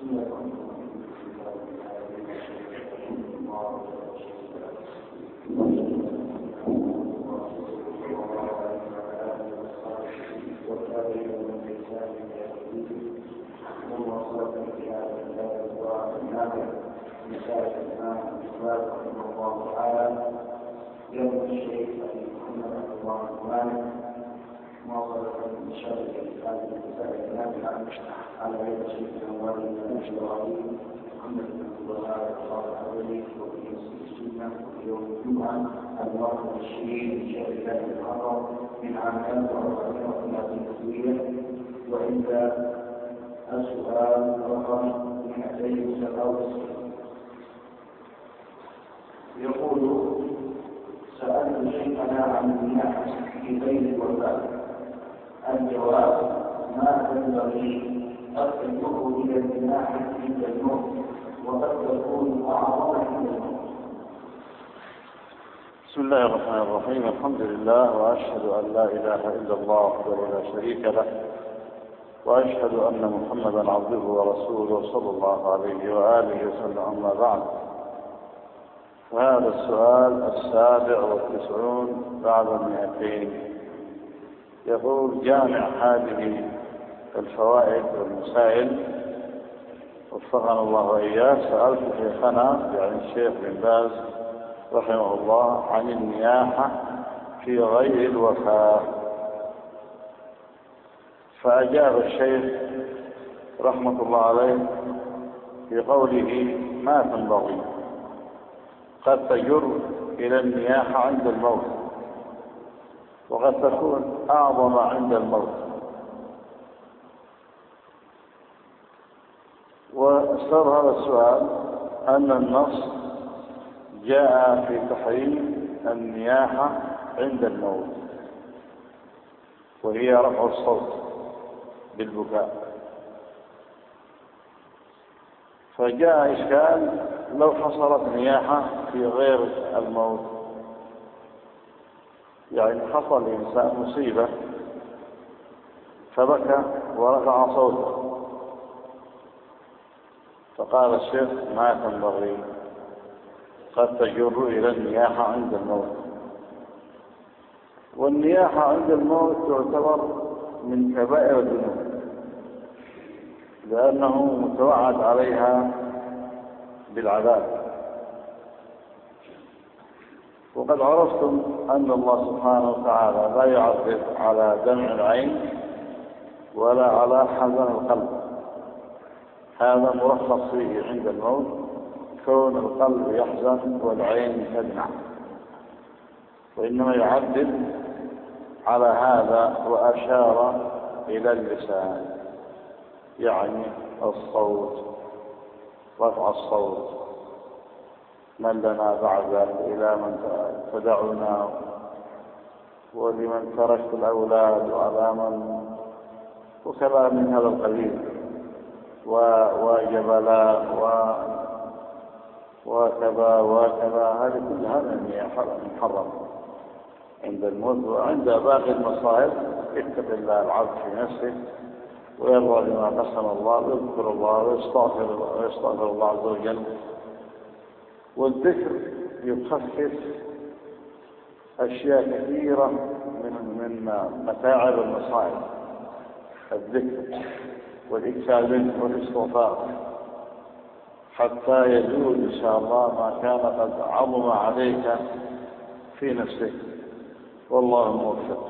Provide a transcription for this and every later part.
رحمه الله تعالى يوم الشيخ أبي محمد عبد الله الرحمن مواصلة من شر هذه المسائل النافعة على يد الشيخ الأنواري الإبراهيم محمد بن عبد الله العظيم وفي السنة يوم الجمعة 24 من شهر الله المحرم من عام 1430 وعند السؤال رقم 297 يقول: سألت شيخنا عن النياحة في بين الوفاة. الجواب: ما تنبغي قد تكون إلى النياحة عند الموت وقد تكون أعظم عند الموت. بسم الله الرحمن الرحيم. الحمد لله، وأشهد أن لا إله إلا الله وحده لا شريك له، وأشهد أن محمدا عبده ورسوله صلى الله عليه وآله وسلم. أما بعد، وهذا السؤال 97 بعد 200 يقول: جامع هذه الفوائد والمسائل وفقنا الله وإياه، سألت شيخنا يعني الشيخ بن باز رحمه الله عن النياحة في غير الوفاة، فأجاب الشيخ رحمة الله عليه بقوله: ما تنبغي قد تجر إلى النياحة عند الموت وقد تكون أعظم عند الموت. وسبب هذا السؤال أن النص جاء في تحريم النياحة عند الموت، وهي رفع الصوت بالبكاء. فجاء إشكال: لو حصلت نياحة في غير الموت، يعني حصل الإنسان مصيبة فبكى ورفع صوته، فقال الشيخ: ما تنبغي قد تجر إلى النياحة عند الموت. والنياحة عند الموت تعتبر من كبائر الذنوب، لأنه متوعد عليها بالعذاب. وقد عرفتم أن الله سبحانه وتعالى لا يعذب على دمع العين ولا على حزن القلب، هذا مرخص فيه عند الموت، كون القلب يحزن والعين تدمع، وإنما يعذب على هذا. وأشار إلى اللسان، يعني الصوت، رفع الصوت: من لنا بعد إلى من تدعنا، ولمن تركت الأولاد وعلى من، وكذا من هذا القبيل، وجبلا وكذا وكذا. هذه كلها محرمة عند الموت. وعند باقي المصائب اتق الله العبد في نفسه ويرضى بما قسم الله ويذكر الله ويستغفر الله عز وجل. والذكر يخفف أشياء كثيرة من متاعب المصائب، الذكر والإكثار منه والاستغفار، حتى يزول إن شاء الله ما كان قد عظم عليك في نفسك، والله موفق.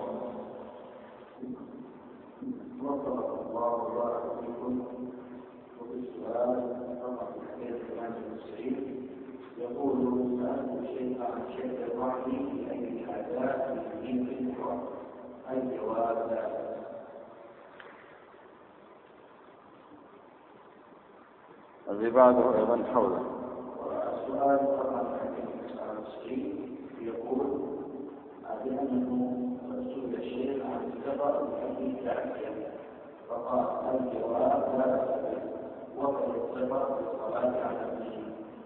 وفق الله وبارك فيكم. وفي السؤال رقم 298 يقول: سألت الشيخ عن شيء الرحم في أي الحاجات في الدين الأخرى. الجواب: لا. الذي بعده أيضا حوله. والسؤال رقم 299 يقول: بأنه سئل الشيخ عن السفر بأي تعزية، فقال: الجواب: لا بأس به، وقت السفر بالصلاة على النبي.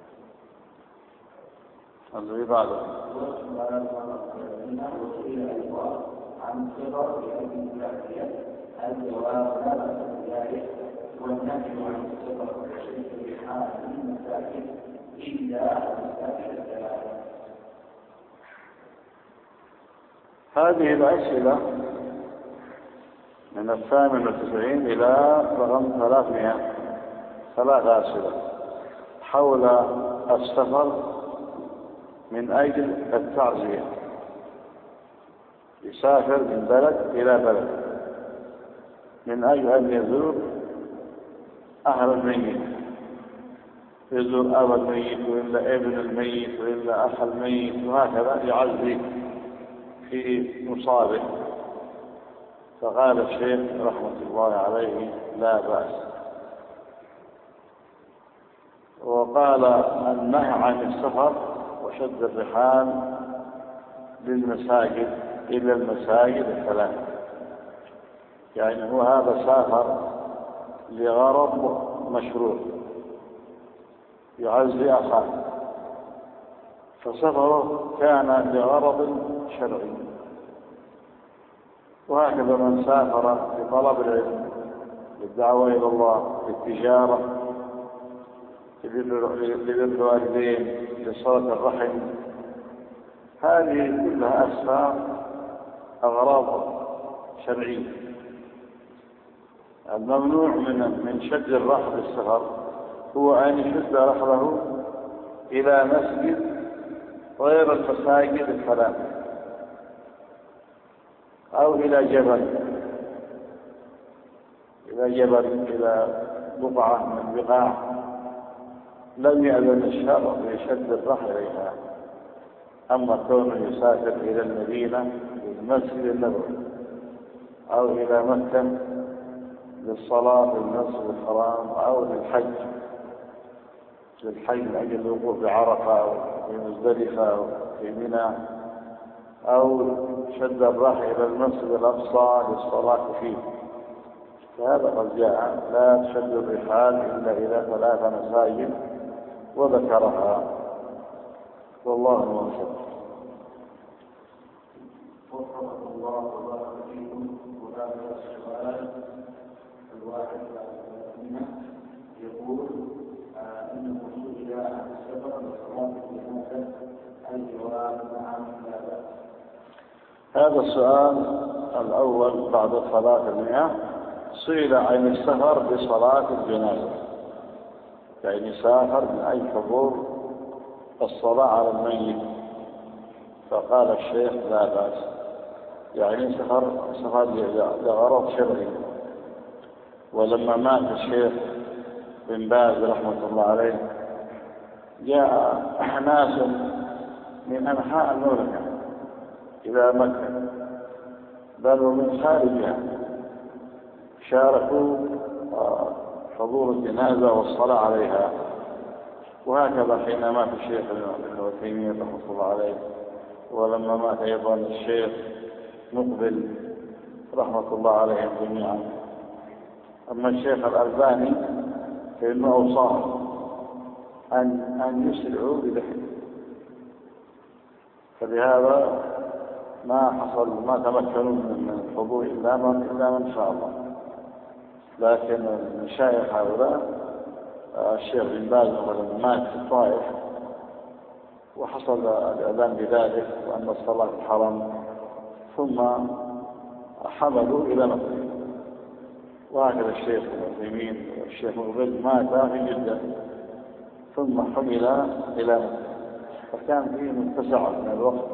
الذي بعده. والسؤال رقم سئل أيضا عن السفر بأي تعزية، الجواب: لا بأس بذلك، والنهي عن السفر المساجد إلا المساجد الثلاثة. هذه الأسئلة من 98 إلى رقم 300 ثلاث أسئلة حول السفر من أجل التعزية، يسافر من بلد إلى بلد من أجل أن يزور أهل الميت، يزور أب الميت وإلا ابن الميت وإلا أخ الميت، وهكذا يعزي في مصابه. فقال الشيخ رحمة الله عليه لا بأس. وقال النهي عن السفر وشد الرحال للمساجد إلى المساجد الثلاثة، يعني هو هذا سافر لغرض مشروع يعزي أخاه، فسفره كان لغرض شرعي. وهكذا من سافر لطلب العلم، للدعوة إلى الله، للتجارة، لبر الوالدين، لصلة الرحم، هذه كلها أسفار أغراض شرعية. الممنوع من شد الرحل السفر هو أن يشد رحله إلى مسجد غير المساجد الثلاثة، أو إلى جبل، إلى بقعة من بقاع لم يأذن الشرع بشد الرحل إليها. أما كونه يسافر إلى المدينة للمسجد النبوي أو إلى مكة للصلاة في المسجد الحرام أو للحج من أجل الوقوف بعرفة أو في مزدلفة أو في منى، أو شد الرحل إلى المسجد الأقصى للصلاة فيه، فهذا قد جاء لا تشد الرحال إلا إلى 3 مساجد وذكرها، والله موفق. وفقكم الله وبارك فيكم. وهذا السؤال الواحد منه يقول انه سئل عن السفر لصلاه الجنازه، الجواب نعم لا باس. هذا السؤال الأول بعد 300 سئل عن السفر لصلاة الجنازة، يعني سافر من أجل حضور الصلاة على الميت، فقال الشيخ لا بأس، يعني سفر لغرض شرعي. ولما مات الشيخ بن باز رحمة الله عليه جاء ناس من أنحاء المملكة إلى مكة بل ومن خارجها، شاركوا حضور الجنازة والصلاة عليها. وهكذا حين مات الشيخ ابن تيمية رحمة الله عليه، ولما مات أيضا الشيخ مقبل رحمة الله عليهم جميعا. أما الشيخ الألباني فإنه أوصاهم أن يسرعوا بذكره، فلهذا ما تمكنوا من الحضور إلا من شاء الله. لكن المشايخ هؤلاء الشيخ بن باز لما مات في الطائف وحصل الإعلان بذلك وأن الصلاة في الحرم، ثم حملوا إلى مكة. وهكذا الشيخ ابن تيمية والشيخ مقبل مات في جدة ثم حمل إلى مكة، فكان فيه متسع من الوقت،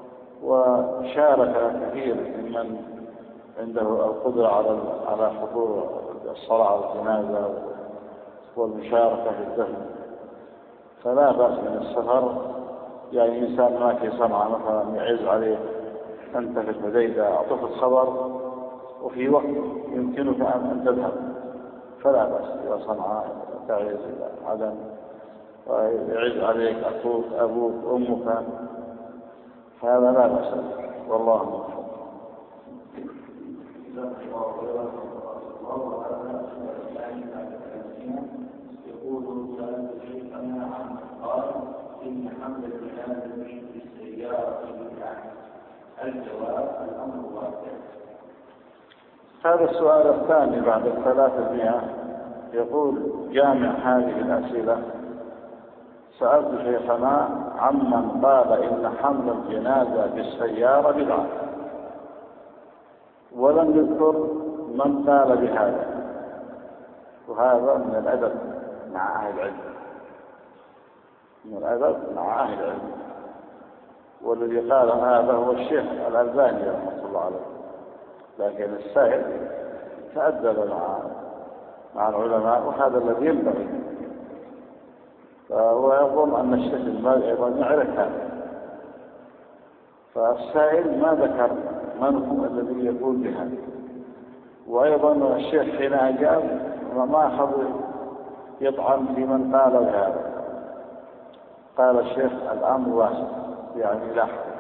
وشارك كثير ممن عنده القدرة على حضور الصلاة على الجنازة والمشاركة في الدفن. فلا بأس من السفر، يعني إنسان ما في صنعاء مثلا يعز عليه أنت في الحديدة أعطوك الخبر وفي وقت يمكنك أن تذهب، فلا بأس إلى صنعاء تعز إلى عدن ويعز عليك أخوك أبوك أمك، هذا لا بأس، والله موفق. يقول سألت شيخنا عن قال إن حمل الجنازة بالسيارة بدعة، الجواب الأمر واقع. هذا السؤال الثاني بعد 300 يقول جامع هذه الأسئلة سألت شيخنا عمن قال إن حمل الجنازة بالسيارة بدعة، ولم يذكر من قال بهذا، وهذا من الأدب مع أهل العلم، من الأدب مع أهل العلم. والذي قال هذا هو الشيخ الألباني رحمه الله عليه، لكن السائل تأدب مع العلماء، وهذا الذي ينبغي. فهو يظن أن الشيخ الألباني أيضا يعرف هذا، فالسائل ما ذكر من هو الذي يقول بهذا. وأيضا الشيخ حين أجاب ما أخذ يطعن في من قال بهذا. قال الشيخ الأمر واسع، يعني لا حرج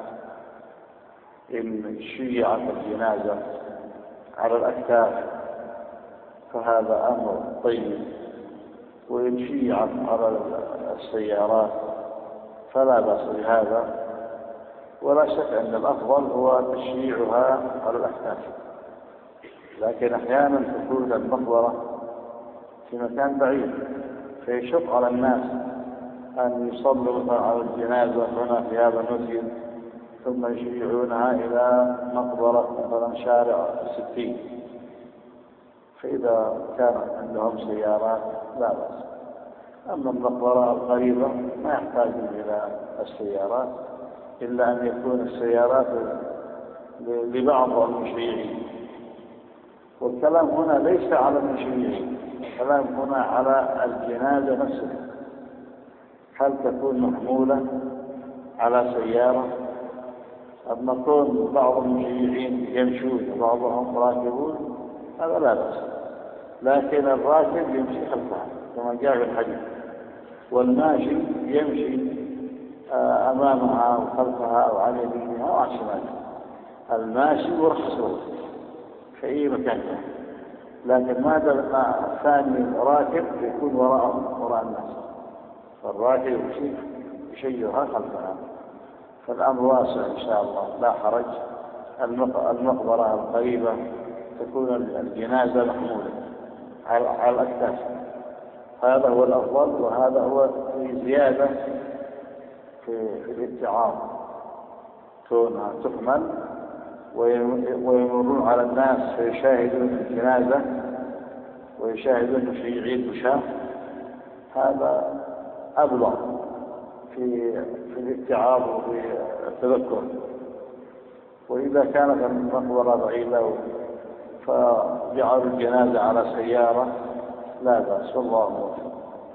إن شيعت الجنازة على الأكتاف فهذا أمر طيب، وإن شيعت على السيارات فلا بأس بهذا، ولا شك أن الأفضل هو تشييعها على الأكتاف. لكن أحيانا تكون المقبرة في مكان بعيد فيشق على الناس أن يصلوا على الجنازة هنا في هذا المسجد ثم يشيعونها إلى مقبرة مثلا شارع 60. فإذا كانت عندهم سيارات لا بأس. أما المقبرة القريبة ما يحتاجون إلى السيارات، إلا أن يكون السيارات لبعض المشيعين. والكلام هنا ليس على المشيعين، الكلام هنا على الجنازة نفسها. هل تكون محمولة على سيارة أم يكون بعض المشيعين يمشون وبعضهم راكبون؟ هذا لا بأس، لكن الراكب يمشي خلفها كما جاء في الحديث، والماشي يمشي أمامها أو خلفها أو عن يمينها أو عن شمالها. الماشي ورخصه في أي مكان، لكن ما دام الثاني راكب يكون وراء الناس، فالراكب يشيرها خلفها. فالأمر واسع إن شاء الله لا حرج. المقبرة القريبة تكون الجنازة محمولة على الأكتاف، هذا هو الأفضل، وهذا هو في زيادة في الاتعاظ، كونها تحمل ويمرون على الناس فيشاهدون الجنازة ويشاهدون المشيعين المشاة، هذا أبلغ في الاتعاظ وفي التذكر. وإذا كانت المقبرة بعيدة فجعلوا الجنازة على سيارة لا بأس، والله موفق.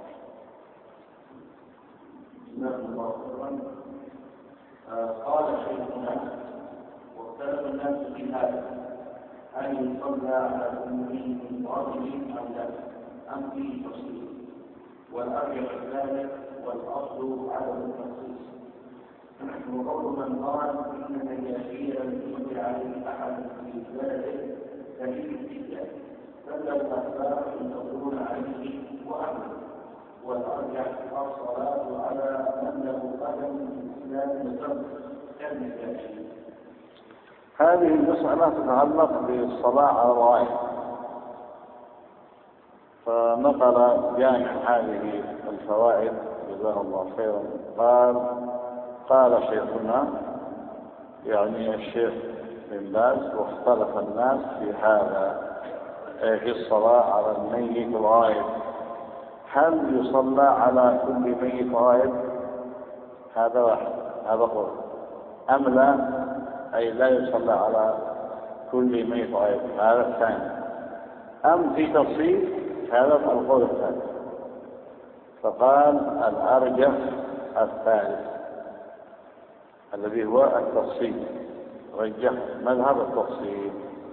قال شيخنا واختلف الناس في هذا، هل يصلى على أمه من رجل أم لا، أم فيه تفصيل؟ والأرجح ذلك والأصل عدم التخصيص. وقول من قال إن اليسير يصلي عليه أحد في بلده دليل جدا، بل الأخبار يصلون عليه وأهله. والأرجح الصلاة على من له قدم في الإسلام وسبب كالنجاشي. هذه المسألة تتعلق بالصلاة على الغائب، فنقل جامع هذه الفوائد جزاه الله خيرا قال شيخنا يعني الشيخ بن باز واختلف الناس في هذا، في الصلاة على الميت الغائب، هل يصلى على كل ميت غائب؟ هذا واحد، هذا قول، أم لا، أي لا يصلى على كل ميت غائب، هذا الثاني، أم في تفصيل، هذا القول الثالث. فقال الأرجح الثالث الذي هو التفصيل، رجح مذهب التفصيل.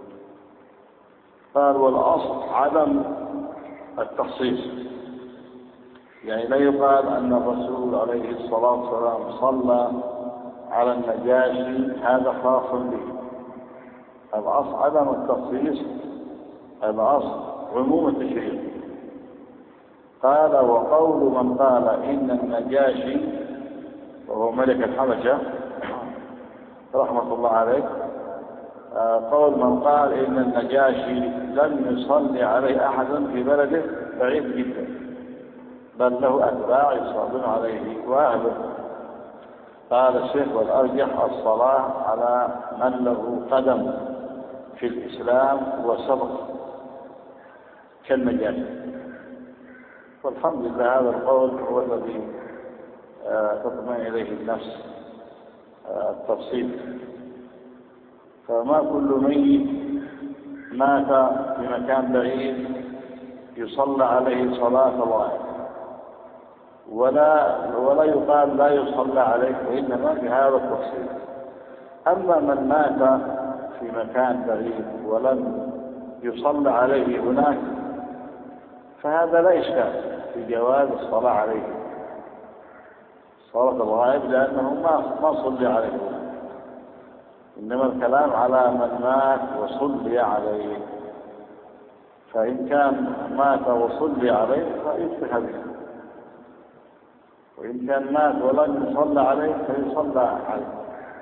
قال والأصل عدم التخصيص، يعني لا يقال أن الرسول عليه الصلاة والسلام صلى على النجاشي هذا خاص به. الأصل عدم التخصيص، الأصل عموم التشريع. قال وقول من قال إن النجاشي وهو ملك الحبشة رحمة الله عليه، قول من قال إن النجاشي لم يصلي عليه أحد في بلده بعيد جدا، بل له أتباع يصلون عليه وأهله. قال الشيخ: والأرجح الصلاة على من له قدم في الإسلام وسبق كالنجاشي. والحمد لله هذا القول هو الذي تطمئن إليه النفس التفصيل. فما كل ميت مات في مكان بعيد يصلى عليه صلاة الغائب، ولا يقال لا يصلى عليه، وإنما بهذا التفصيل. أما من مات في مكان بعيد ولم يصلى عليه هناك فهذا لا إشكال في جواز الصلاة عليه صلاة الغائب، لأنه ما صلي عليه هناك. إنما الكلام على من مات وصلي عليه، فإن كان مات وصلي عليه فيصبح به، وإن كان مات ولم يصلى عليه فيصلى عليه،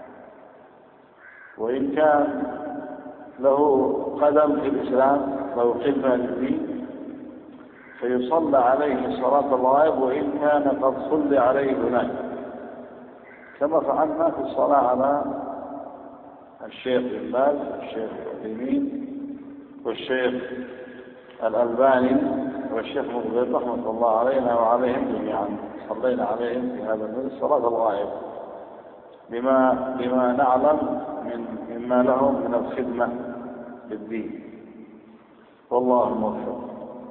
وإن كان له قدم في الإسلام له خدمة للدين فيصلى عليه صلاة الغائب وإن كان قد صلي عليه هناك، كما فعلنا في الصلاة على الشيخ بن باز والشيخ العثيمين والشيخ الألباني والشيخ مقبل رحمة الله علينا وعليهم جميعا. صلينا عليهم في هذا المجلس صلاة الغائب بما نعلم مما لهم من الخدمة للدين. والله الموفق.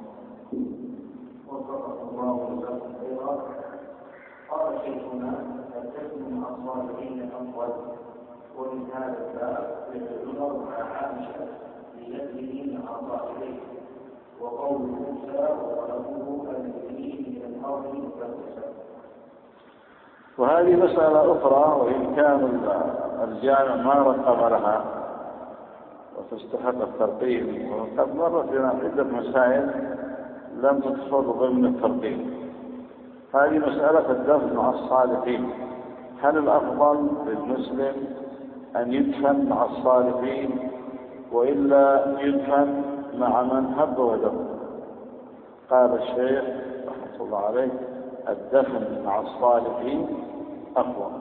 وفقكم الله وجزاكم خيرا. قال شيخنا: الحكم مع الصالحين أفضل، ومن هذا الباب يتنظر مع عائشة ليده مع صاحبيه، وقول موسى وطلبه المؤمنين من الأرض مكتسب. وهذه مسألة أخرى، وإن كان الجامع ما رقم لها وتستحق الترقيم، وقد مرت لنا عدة مسائل لم تدخل ضمن الترقيم. هذه مسألة الدفن مع الصالحين. هل الأفضل للمسلم أن يدفن مع الصالحين وإلا يدفن مع من هب ودب؟ قال الشيخ رحمة الله عليه: الدفن مع الصالحين أقوى.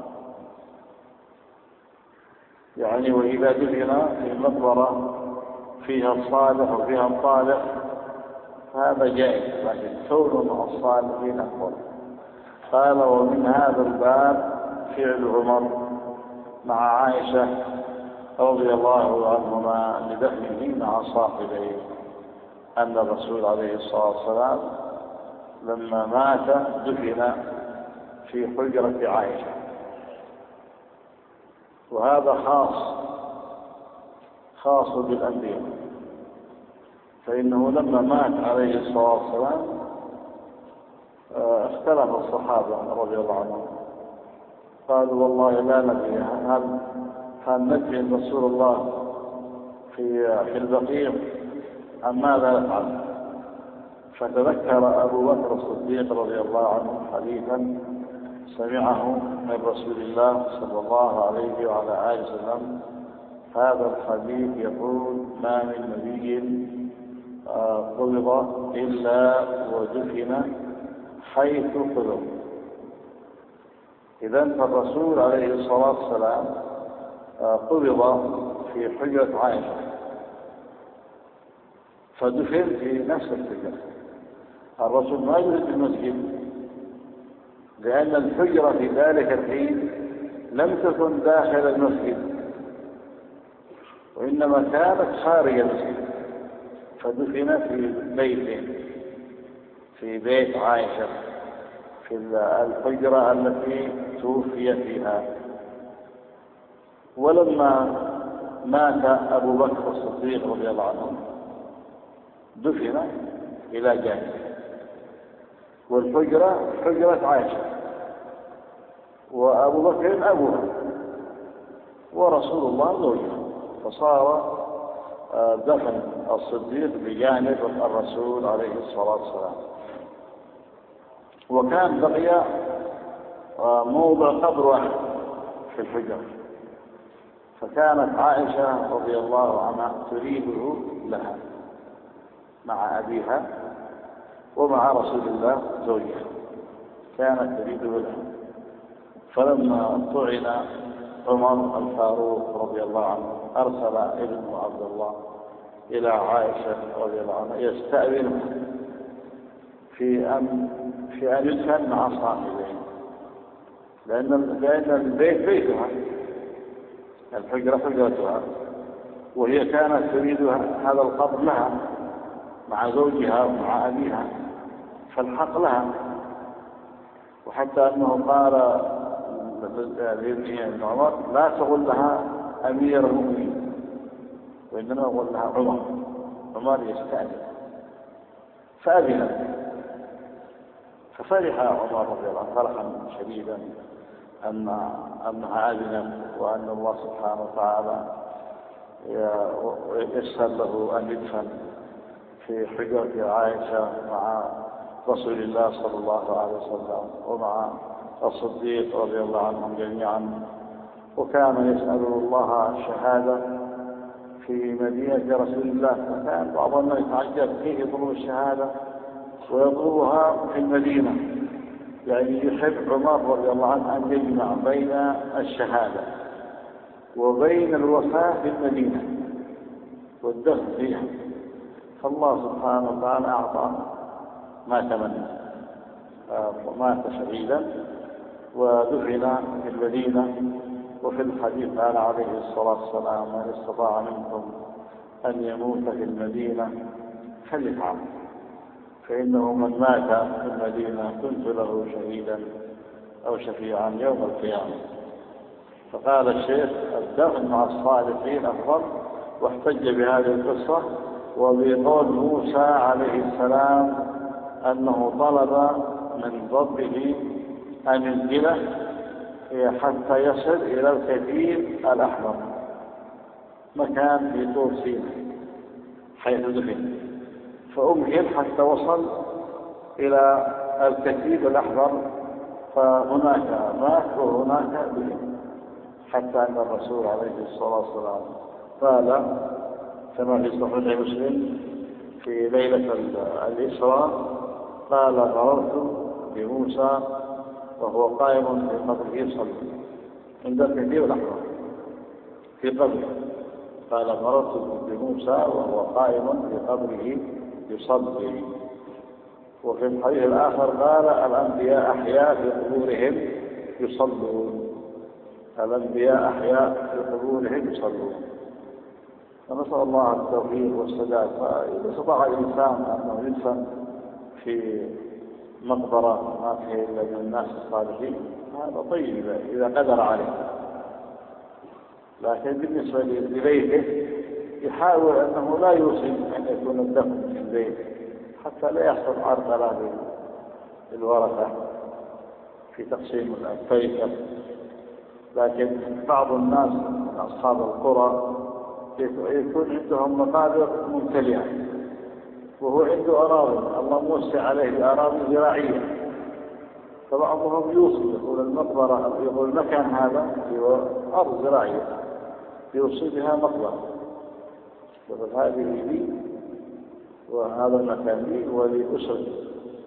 يعني وإذا دفن في مقبرة فيها الصالح وفيها الطالح هذا جائز، لكن كونه مع الصالحين أقوى. قال: ومن هذا الباب فعل عمر مع عائشة رضي الله عنهما لدفنه مع صاحبيه، أن الرسول عليه الصلاة والسلام لما مات دفن في حجرة عائشة، وهذا خاص بالأنبياء، فإنه لما مات عليه الصلاة والسلام اختلف الصحابة رضي الله عنهم، قالوا: والله لا ندري هل ندفن رسول الله في البقيع أم ماذا نفعل؟ فتذكر أبو بكر الصديق رضي الله عنه حديثا سمعه من رسول الله صلى الله عليه وعلى آله وسلم. هذا الحديث يقول: ما من نبي قبض إلا ودفن حيث قبض. إذن فالرسول عليه الصلاة والسلام قبض في حجرة عائشة فدفن في نفس الحجرة. الرسول ما يوجد في المسجد، لأن الحجرة في ذلك الحين لم تكن داخل المسجد وإنما كانت خارج المسجد، فدفن في بيت عائشة في الحجرة التي توفي فيها. ولما مات أبو بكر الصديق رضي الله عنه دفن إلى جانبه، والحجرة حجرة عائشة، وأبو بكر أبوها، ورسول الله زوجها، فصار دفن الصديق بجانب الرسول عليه الصلاة والسلام. وكان بقي موضع قبر واحد في الحجرة، فكانت عائشة رضي الله عنها تريده لها مع أبيها ومع رسول الله زوجها. كانت تريده لها. فلما طعن عمر الفاروق رضي الله عنه أرسل ابنه عبد الله إلى عائشة رضي الله عنها يستأذنها في أن يدفن مع صاحبين، لأن البيت بيتها، الحجرة حجرتها، وهي كانت تريد هذا القبر لها مع زوجها ومع أبيها، فالحق لها. وحتى أنه قال لابن عمر لا تقول لها أمير المؤمنين، وإنما أقول لها عمر يستأذن، فأذنت. ففرح عمر رضي الله عنه فرحا شديدا أنها أذنت، وأن الله سبحانه وتعالى يسر له أن يدفن في حجرة عائشة مع رسول الله صلى الله عليه وسلم ومع الصديق رضي الله عنهم جميعا. وكان يسأل الله الشهادة في مدينة رسول الله، فكان بعض الناس يتعجب كيف يطلب الشهادة ويطلبها في المدينة، يعني يحب عمر رضي الله عنه أن يجمع بين الشهادة وبين الوفاة في المدينة والدفن فيها. فالله سبحانه وتعالى أعطى ما تمنى، فمات شهيدا ودفن في المدينة. وفي الحديث قال عليه الصلاة والسلام: من استطاع منكم أن يموت في المدينة فليفعل، فإنه من مات في المدينة كنت له شهيدا أو شفيعا يوم القيامة. فقال الشيخ: الدفن مع الصالحين أفضل، واحتج بهذه القصة وبقول موسى عليه السلام أنه طلب من ربه أن ينزله حتى يصل إلى الكثيب الأحمر، مكان في طور سيناء حيث دفن، فأمهل حتى وصل إلى الكثيب الأحمر، فهناك مات وهناك دفن، حتى أن الرسول عليه الصلاة والسلام قال كما في صحيح مسلم في ليلة الإسراء: قال مررت بموسى وهو قائم في قبره يصلي، عند الكثيب الأحمر في قبره. قال مررت بموسى وهو قائم في قبره يصلي. وفي الحديث الآخر قال: الأنبياء أحياء في قبورهم يصلون، الأنبياء أحياء في قبورهم يصلون. فنسأل الله التوفيق والسداد. فإذا استطاع الإنسان أنه يدفن في مقبرة ما فيه إلا من الناس الصالحين هذا طيب إذا قدر عليه، لكن بالنسبة لبيته يحاول أنه لا يوصي أن يكون الدفن في البيت حتى لا يحصل عرقلة للورثة في تقسيم التركة. لكن بعض الناس من أصحاب القرى يكون عندهم مقابر ممتلئة وهو عنده أراضي، الله موسع عليه بأراضي زراعية، فبعضهم يوصي يقول المقبرة، يقول المكان هذا هو أرض زراعية يوصي بها مقبرة، يقول هذه لي وهذا المكان لي ولأسرتي،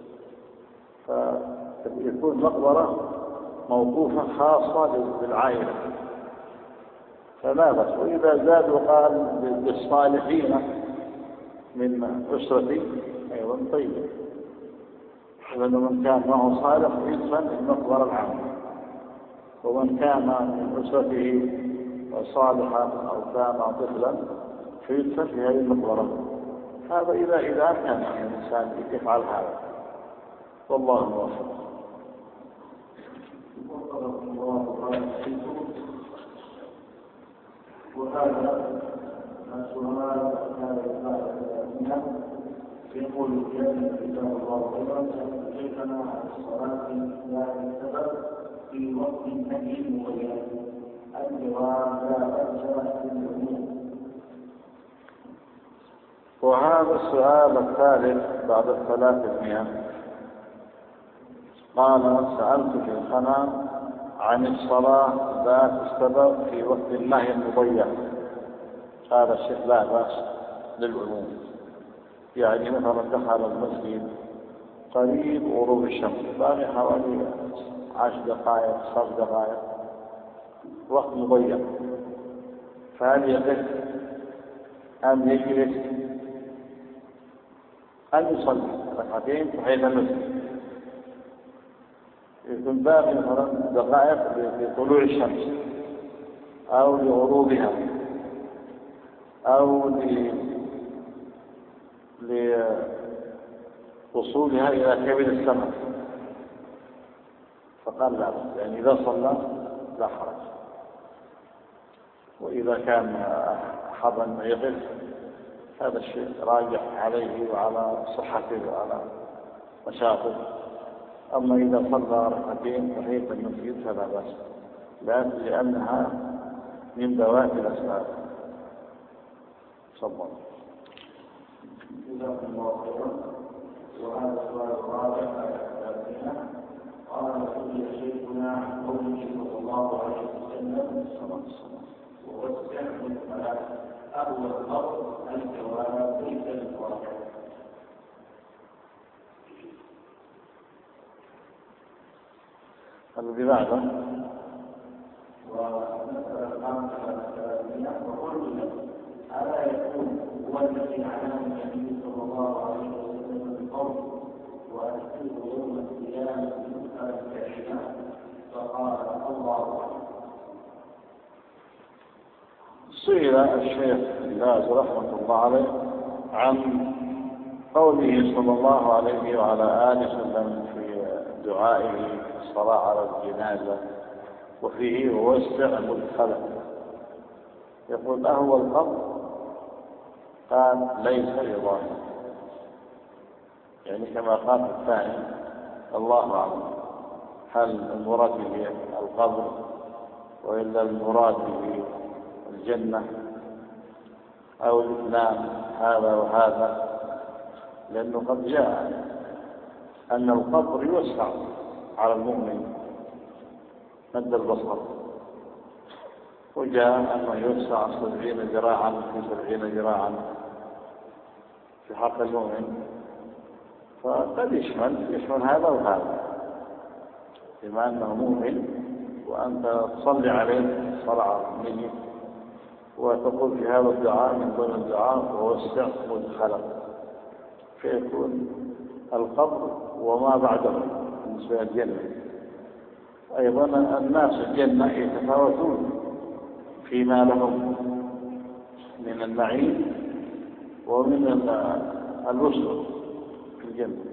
فيكون مقبرة موقوفة خاصة بالعائلة فلا بأس. وإذا زاد وقال بالصالحين من أسرتي أيضا طيب، لأنه من كان معه صالح يدفن في المقبرة العامة، ومن كان من أسرته صالحا أو كان طفلا فيدفن في هذه المقبرة. هذا إذا كان الإنسان يفعل هذا، والله موفق. وهذا السؤال هذا يقول الجنة كتاب الله تعالى: شيخنا على الصلاة لا السبب في وقت النهي معين، الجواب: لا بأس بالأمور. وهذا السؤال الثالث بعد 300 قال: سألت شيخنا عن الصلاة ذات السبب في وقت النهي المضيق. قال الشيخ: لا بأس للعموم، يعني مثلا دخل المسجد قريب غروب الشمس، باقي حوالي 10 دقائق 5 دقائق، وقت مضيق، فهل يقف أم يجلس أم يصلي ركعتين تحية المسجد؟ يكون باقي مثلا دقائق لطلوع الشمس أو لغروبها أو لوصولها إلى كبد السماء، فقال لا بأس، يعني إذا صلى لا حرج. وإذا كان حظا يقف هذا الشيء راجع عليه وعلى صحته وعلى نشاطه. أما إذا صلى ركعتين تحية المسجد فلا بأس، لأنها من ذوات الأسباب. صلى جزاكم الله خيرا. وهذا السؤال الرابع على كتابنا قال سئل شيخنا عن قوله صلى الله عليه وسلم ووسع الصلاة أهو الأرض الجواب ليس الواقع. الذي بعده ومسألة الخامسة على كتابنا وقل له ألا يكون هو الذي علمه النبي صلى الله عليه وسلم بالقول وأكثر يوم القيامة مسألة الكريمة فقال الله أكبر. سئل الشيخ باز رحمة الله عليه عن قوله صلى الله عليه وعلى آله وسلم في دعائه في الصلاة على الجنازة وفيه ووسع مدخلا، يقول أهو القبر؟ قال ليس بظاهر، يعني كما قال الثاني الله أعلم، هل المراد به القبر وإلا المراد به الجنة أو الاثنان هذا وهذا؟ لأنه قد جاء أن القبر يوسع على المؤمن مد البصر، وجاء أنه يوسع 70 ذراعا في 70 ذراعا في حق المؤمن، فقد يشمل هذا وهذا، بما أنه مؤمن وأنت تصلي عليه صلاة منه وتقول في هذا الدعاء من ضمن الدعاء ووسع مدخلا، فيكون القبر وما بعده بالنسبة للجنة. أيضا الناس الجنة يتفاوتون فيما لهم من النعيم ومن الوسع في الجنة،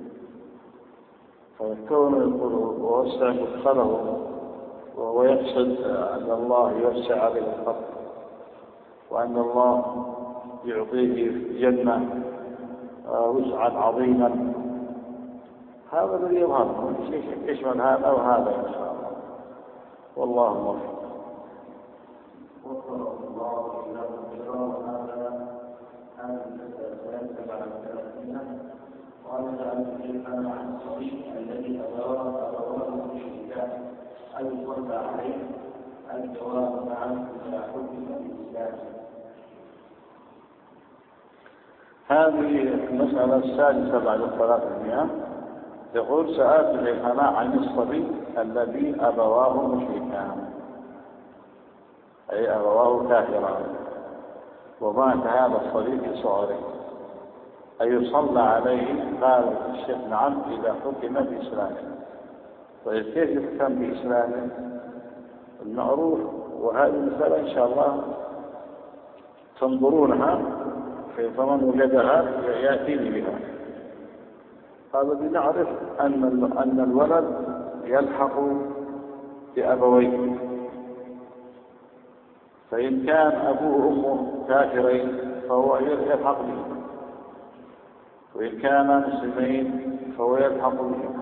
فيكون يقول ووسع مدخله وهو يقصد أن الله يوسع عليه القبر وأن الله يعطيه جنة وسعا عظيما. هذا الذي يظهر يشمل هذا وهذا إن شاء الله، والله موفق. وصلى الله إلى الصراط هذا هذه المسألة بعد ثلاثين. قال سألت شيخنا عن الصبي الذي أبواه مشركان أن يصلى عليه؟ الجواب نعم إذا حكم بالإسلام. هذه المسألة السادسة بعد 300. يقول سألت شيخنا عن الصبي الذي أبواه مشركان، أي أبواه كافران، ومات هذا الصبي في صغره، أي يصلى عليه؟ قال الشيخ نعم إذا حكم بإسلامه. طيب كيف يحكم بإسلامه؟ المعروف، وهذه المسألة إن شاء الله تنظرونها، فمن وجدها يأتيني بها. هذا بنعرف أن الولد يلحق بأبويه، فإن كان أبوه وأمه كافرين فهو يلحق بهم، وإن كان مسلمين فهو يلحق بهم،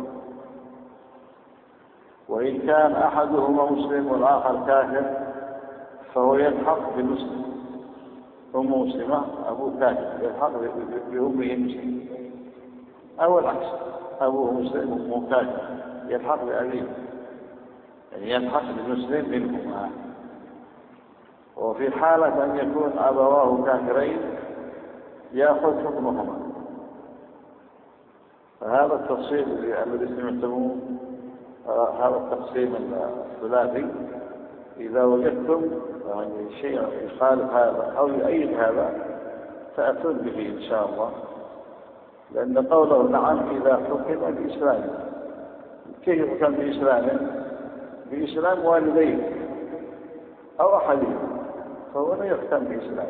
وإن كان أحدهما مسلم والآخر كافر فهو يلحق بالمسلم، أمه مسلمة أبوه كافر يلحق بأمه مسلم، أو العكس، أبوه مسلم وأمه كافر يلحق بأبيه، يعني يلحق بالمسلم منهما. وفي حالة أن يكون أبواه كافرين يأخذ حكمهما، فهذا التفصيل الذي سمعتموه، هذا التقسيم الثلاثي، إذا وجدتم يعني شيء يخالف هذا أو يؤيد هذا فأتون به إن شاء الله. لأن قوله نعم إذا حكم بإسلام، كيف يحكم بإسلام؟ بإسلام والديه أو أحدهم، فهو لا يحكم بإسلام.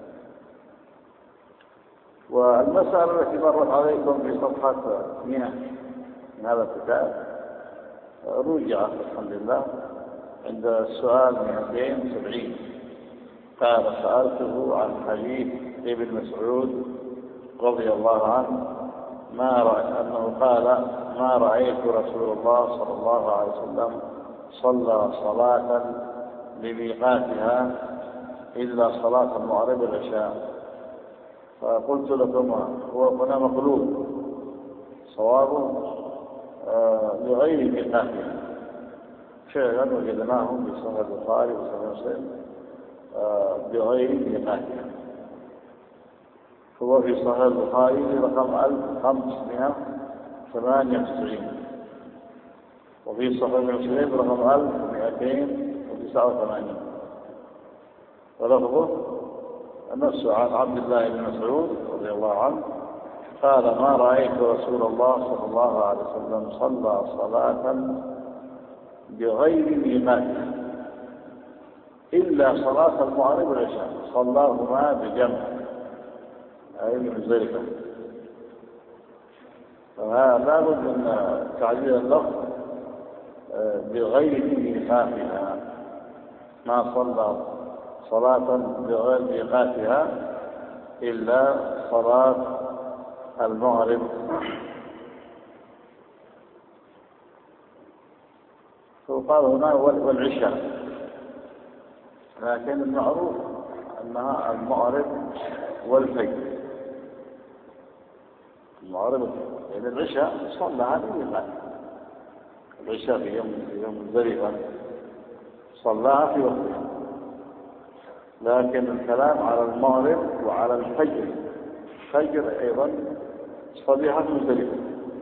والمسألة التي مرت عليكم في صفحة 100 من هذا الكتاب رجعت الحمد لله عند السؤال 270. قال سألته عن حديث ابن مسعود رضي الله عنه أنه قال ما رأيت رسول الله صلى الله عليه وسلم صلى صلاة لميقاتها إلا صلاة المغرب والعشاء. فقلت لكم هو هنا مقلوب، صواب لغير ميقاتها. فعلا وجدناهم في صحيح البخاري وصحيح مسلم بغير ميقاتها. هو في صحيح البخاري رقم 1598، وفي صحيح مسلم رقم 1289، ولفظه نفسه عن عبد الله بن مسعود رضي الله عنه قال ما رأيت رسول الله صلى الله عليه وسلم صلى صلاة بغير ميقاتها إلا صلاة المغرب والعشاء، صلاهما بجمع أي بمزدلفة. فلا بد من تعديل اللفظ بغير ميقاتها، ما صلى صلاة بغير ميقاتها إلا صلاة المغرب. فقال هنا والعشاء، لكن المعروف أنها المغرب والفجر. المغرب يعني العشاء صلى هذه الميقات، العشاء في يوم مزدلفة صلاها في وقتها، لكن الكلام على المغرب وعلى الفجر. الفجر أيضا صبيحة مزدلفة،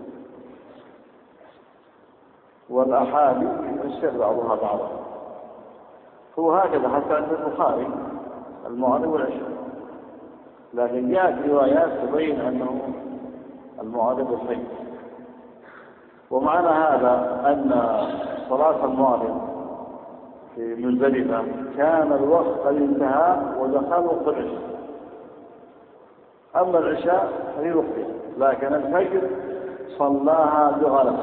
والأحاديث يفسر بعضها بعضا. هو هكذا حتى عند البخاري المغرب والعشاء، لكن جاءت روايات تبين أنه المغرب والفجر. ومعنى هذا أن صلاة المغرب في مزدلفة كان الوقت قد انتهى ودخل وقت العشاء، أما العشاء في وقتها، لكن الفجر صلاها بغلس،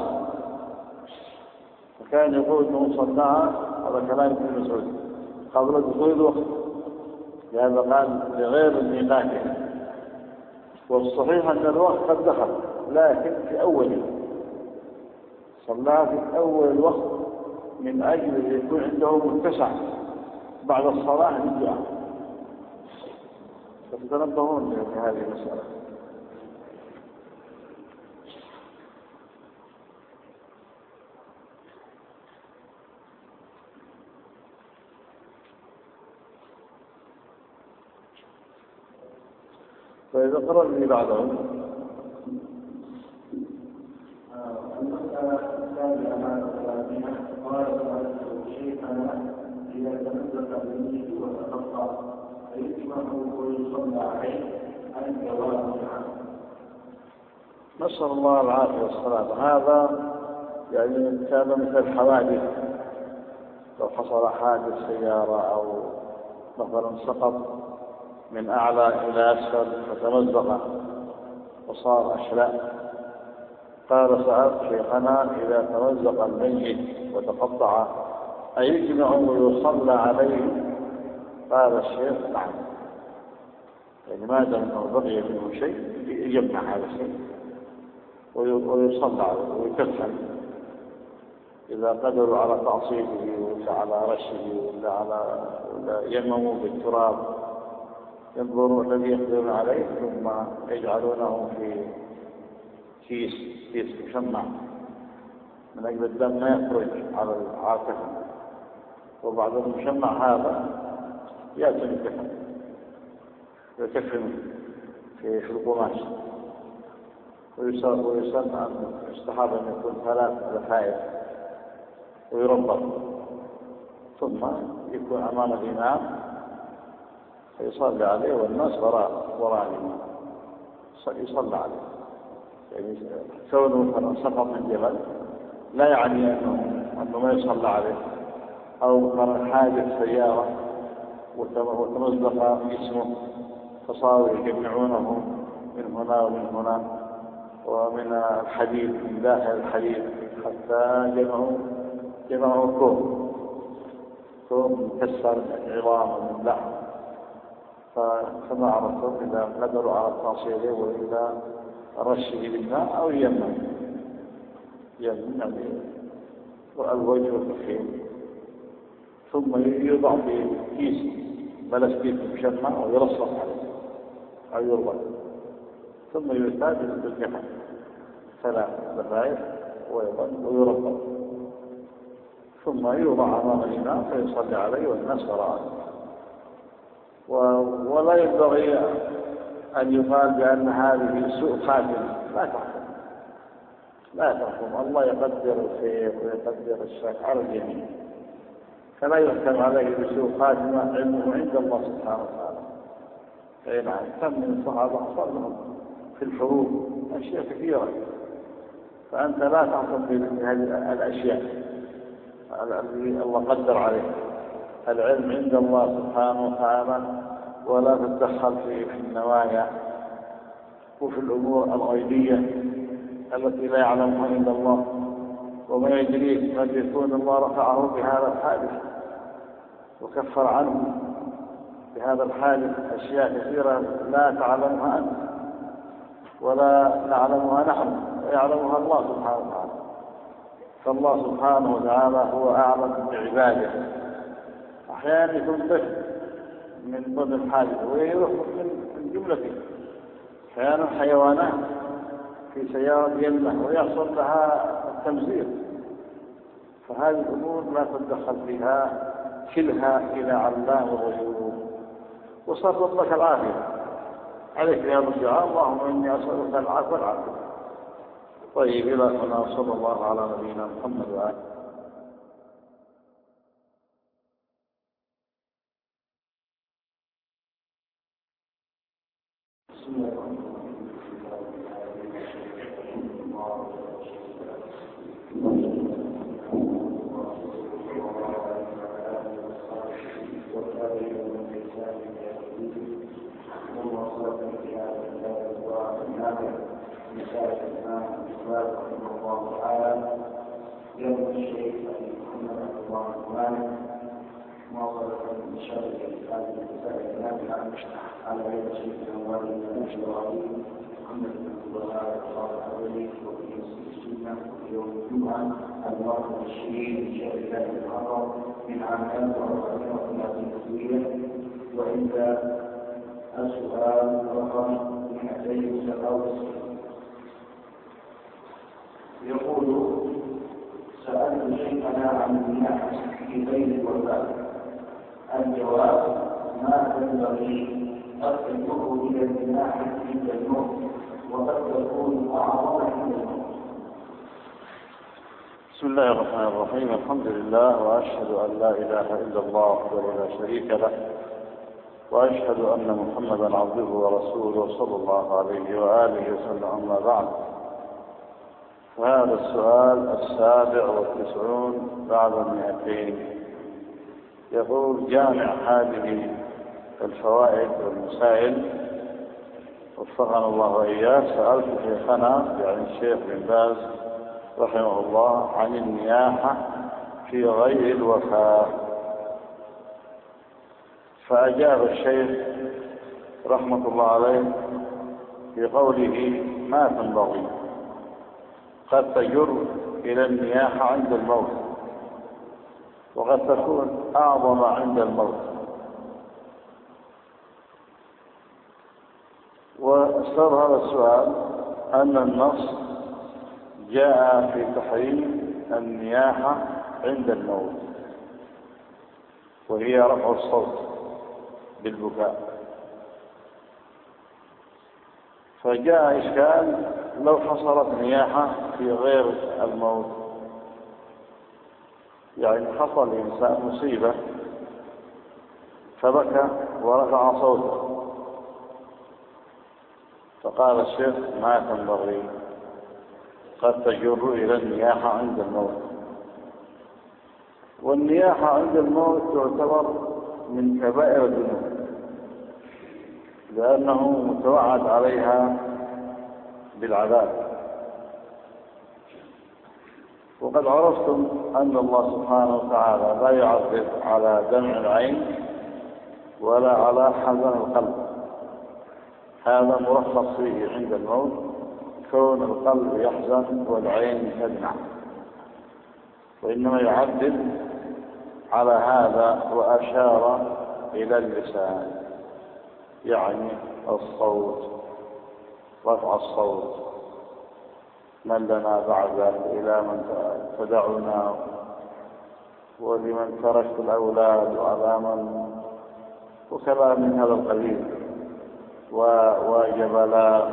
وكان يقول أنه صلاها على كلام ابن مسعود قبل دخول الوقت، لهذا قال بغير ميقاتها. والصحيح أن الوقت قد دخل لكن في أوله، صلاها في أول الوقت من أجل أن يكون عنده متسع بعد الصلاة للدعاء. فتتنبهون لهذه المسألة. فإذا قرأني بعدهم المسألة الثانية مع الثلاثين قال شيخنا إذا تمسك بالنية وتقطع فيسمح ويصلى عليه عن جوابها. نسأل الله العافية والسلامة. هذا يعني كان مثل الحوادث، لو حصل حادث سيارة أو مثلا سقط من أعلى إلى أسفل فتمزق وصار أشلاء. قال سألت شيخنا إذا تمزق الميت وتقطع أيجمع ويصلى عليه؟ قال الشيخ نعم، يعني ما دام أنه بقي منه شيء يجمع هذا الشيء ويصلى عليه ويكفن إذا قدروا على تعصيبه ولا على رشه ولا ينمو بالتراب، ينظرون الذي يقدرون عليه ثم يجعلونه في كيس مشمع من أجل الدم ما يخرج على الكفن، وبعد المشمع هذا يأتي الكفن يكفن في القماش. ويسن أن يستحب أن يكون 3 دفائر ويربط، ثم يكون أمام الإمام فيصلي عليه والناس وراء الإمام يصلى عليه. يعني كونه مثلا سقط من جبل لا يعني أنه ما يصلى عليه، أو مثلا حادث سيارة وتمزق جسمه فصاروا يجمعونه من هنا ومن هنا ومن الحديد من داخل الحديد حتى جمعوا كوم مكسر عظام من لحم. فكما عرفتم إذا قدروا على التعصير وإلى رشه بالماء أو يمن يعني الوجه والكفين، ثم يوضع في كيس بلاستيك مشمع أو يرصق عليه أو يربط، ثم يؤتى بالجحا 3 دقائق ويربط، ثم يوضع أمام الإمام فيصلي عليه والناس وراءه. ولا ينبغي أن يقال بأن هذه سوء خاتمة، لا تحكم. الله يقدر الخير ويقدر الشر على الجميع، فلا يحكم عليه بسوء خاتمة، علمه عند الله سبحانه وتعالى. أي نعم، كم من الصحابة حصل لهم في الحروب أشياء كثيرة، فأنت لا تعصب بهذه الأشياء التي الله قدر عليها. العلم عند الله سبحانه وتعالى، ولا تتدخل في النوايا وفي الأمور الغيبية التي لا يعلمها إلا الله. وما يدريك قد يكون الله رفعه بهذا الحادث وكفر عنه بهذا الحادث أشياء كثيرة لا تعلمها أنت ولا نعلمها نحن، ويعلمها الله سبحانه وتعالى. فالله سبحانه وتعالى هو أعلم بعباده. أحيانا يكون طفل من ضمن الحادث ويروح من جملته، أحيانا حيوانات في سيارة يمه ويحصل لها التمزيق، فهذه الأمور لا تتدخل فيها، كلها إلى علام الغيوب. وصرف لك العافية عليك يا رجاء، اللهم إني أسألك العفو والعافية. طيب، إلى هنا صلى الله على نبينا محمد وآله. رحمه الله تعالى يوم الشيخ محمد عبد الله الرحمن مواصلة من شر هذه المسائل نافعة على يد الشيخ الأنواري الشرعي محمد بن عبد الله العلوي وفي السنة يوم الجمعة 24 من شهر الله المحرم من عام 1430 هجرية. وعند السؤال رقم 297 يقول: سألت شيخنا عن النياحة في بين الوفاة. الجواب: ما تنبغي، قد تكون إلى النياحة عند الموت، وقد تكون أعظم عند الموت. بسم الله الرحمن الرحيم. الحمد لله، وأشهد أن لا إله إلا الله وحده لا شريك له، وأشهد أن محمدا عبده ورسوله صلى الله عليه وآله وسلم. أما بعد، فهذا السؤال 97 بعد 200. يقول جامع هذه الفوائد والمسائل وفقنا الله وإياه: سألت شيخنا يعني الشيخ بن باز رحمه الله عن النياحة في غير الوفاة، فأجاب الشيخ رحمة الله عليه في قوله: ما تنبغي، قد تجر إلى النياحة عند الموت، وقد تكون أعظم عند الموت. وسبب هذا السؤال أن النص جاء في تحريم النياحة عند الموت، وهي رفع الصوت بالبكاء. فجاء إشكال لو حصلت نياحة في غير الموت، يعني حصل الإنسان مصيبة فبكى ورفع صوته، فقال الشيخ ما تنبغي، قد تجر إلى النياحة عند الموت. والنياحة عند الموت تعتبر من كبائر الذنوب، لأنه متوعد عليها بالعذاب. وقد عرفتم أن الله سبحانه وتعالى لا يعذب على دمع العين ولا على حزن القلب، هذا مرخص فيه عند الموت، كون القلب يحزن والعين تدمع، وإنما يعذب على هذا. وأشار إلى اللسان، يعني الصوت، رفع الصوت، من لنا بعد إلى من تدعنا، ولمن تركت الأولاد وعلى من، وكذا من هذا القبيل، وجبلا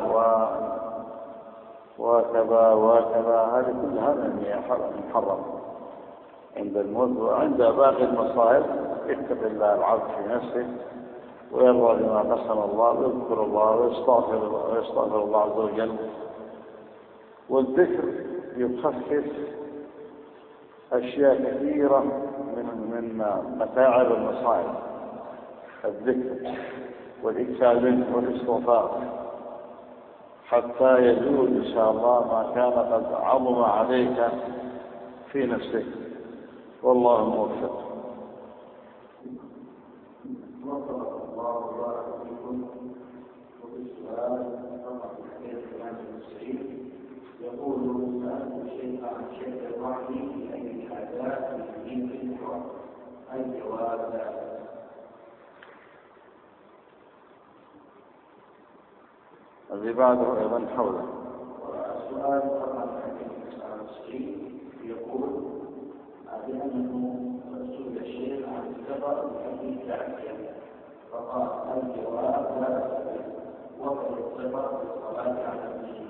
وكذا وكذا، هذه كلها محرم عند الموت. وعند باقي المصائب يتق الله العبد في نفسه ويرضى بما قسم الله ويذكر الله ويستغفر الله عز وجل. والذكر يخفف أشياء كثيرة من متاعب المصائب، الذكر والإكثار والاستغفار، حتى يزول إن شاء الله ما كان قد عظم عليك في نفسك، والله موفق. وفق الله وبارك فيكم. وفي السؤال فقط الحديث عن المسلمين يقول: سألت الشيخ عن شد الرحم في أي الحاجات في الدين الحرام، الجواب لا. الذي بعده أيضا حوله. والسؤال طبعا الحديث عن المسلمين يقول: بأنه سئل الشيخ عن السفر في التعزية فقال: الجواب لا. وقت السفر بالصلاة على المسجد.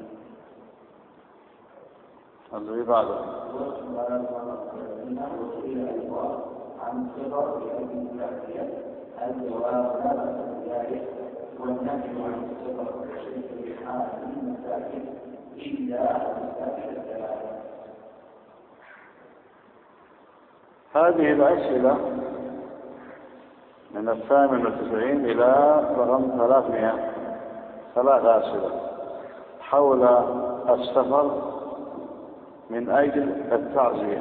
الذي بعده. والسؤال انه سئل ايضا عن السفر في التعزية، الجواب لا بأس بذلك، والنهي عن السفر وشد الرحال في المساجد إلا المساجد الثلاثة. هذه الأسئلة من 98 إلى رقم 300، 3 أسئلة حول السفر من أجل التعزية،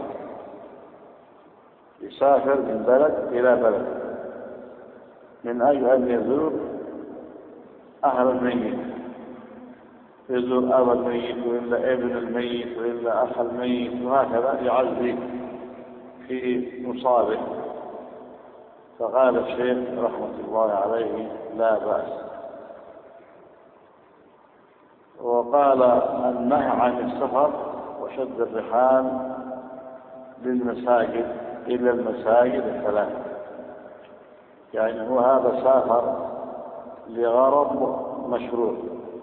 يسافر من بلد إلى بلد من أجل أن يزور أهل الميت، يزور أبا الميت وإلا ابن الميت وإلا أخ الميت، وهكذا يعزي في مصابه. فقال الشيخ رحمة الله عليه: لا بأس. وقال: النهي عن السفر وشد الرحال للمساجد إلى المساجد الثلاثة، يعني هو هذا سافر لغرض مشروع،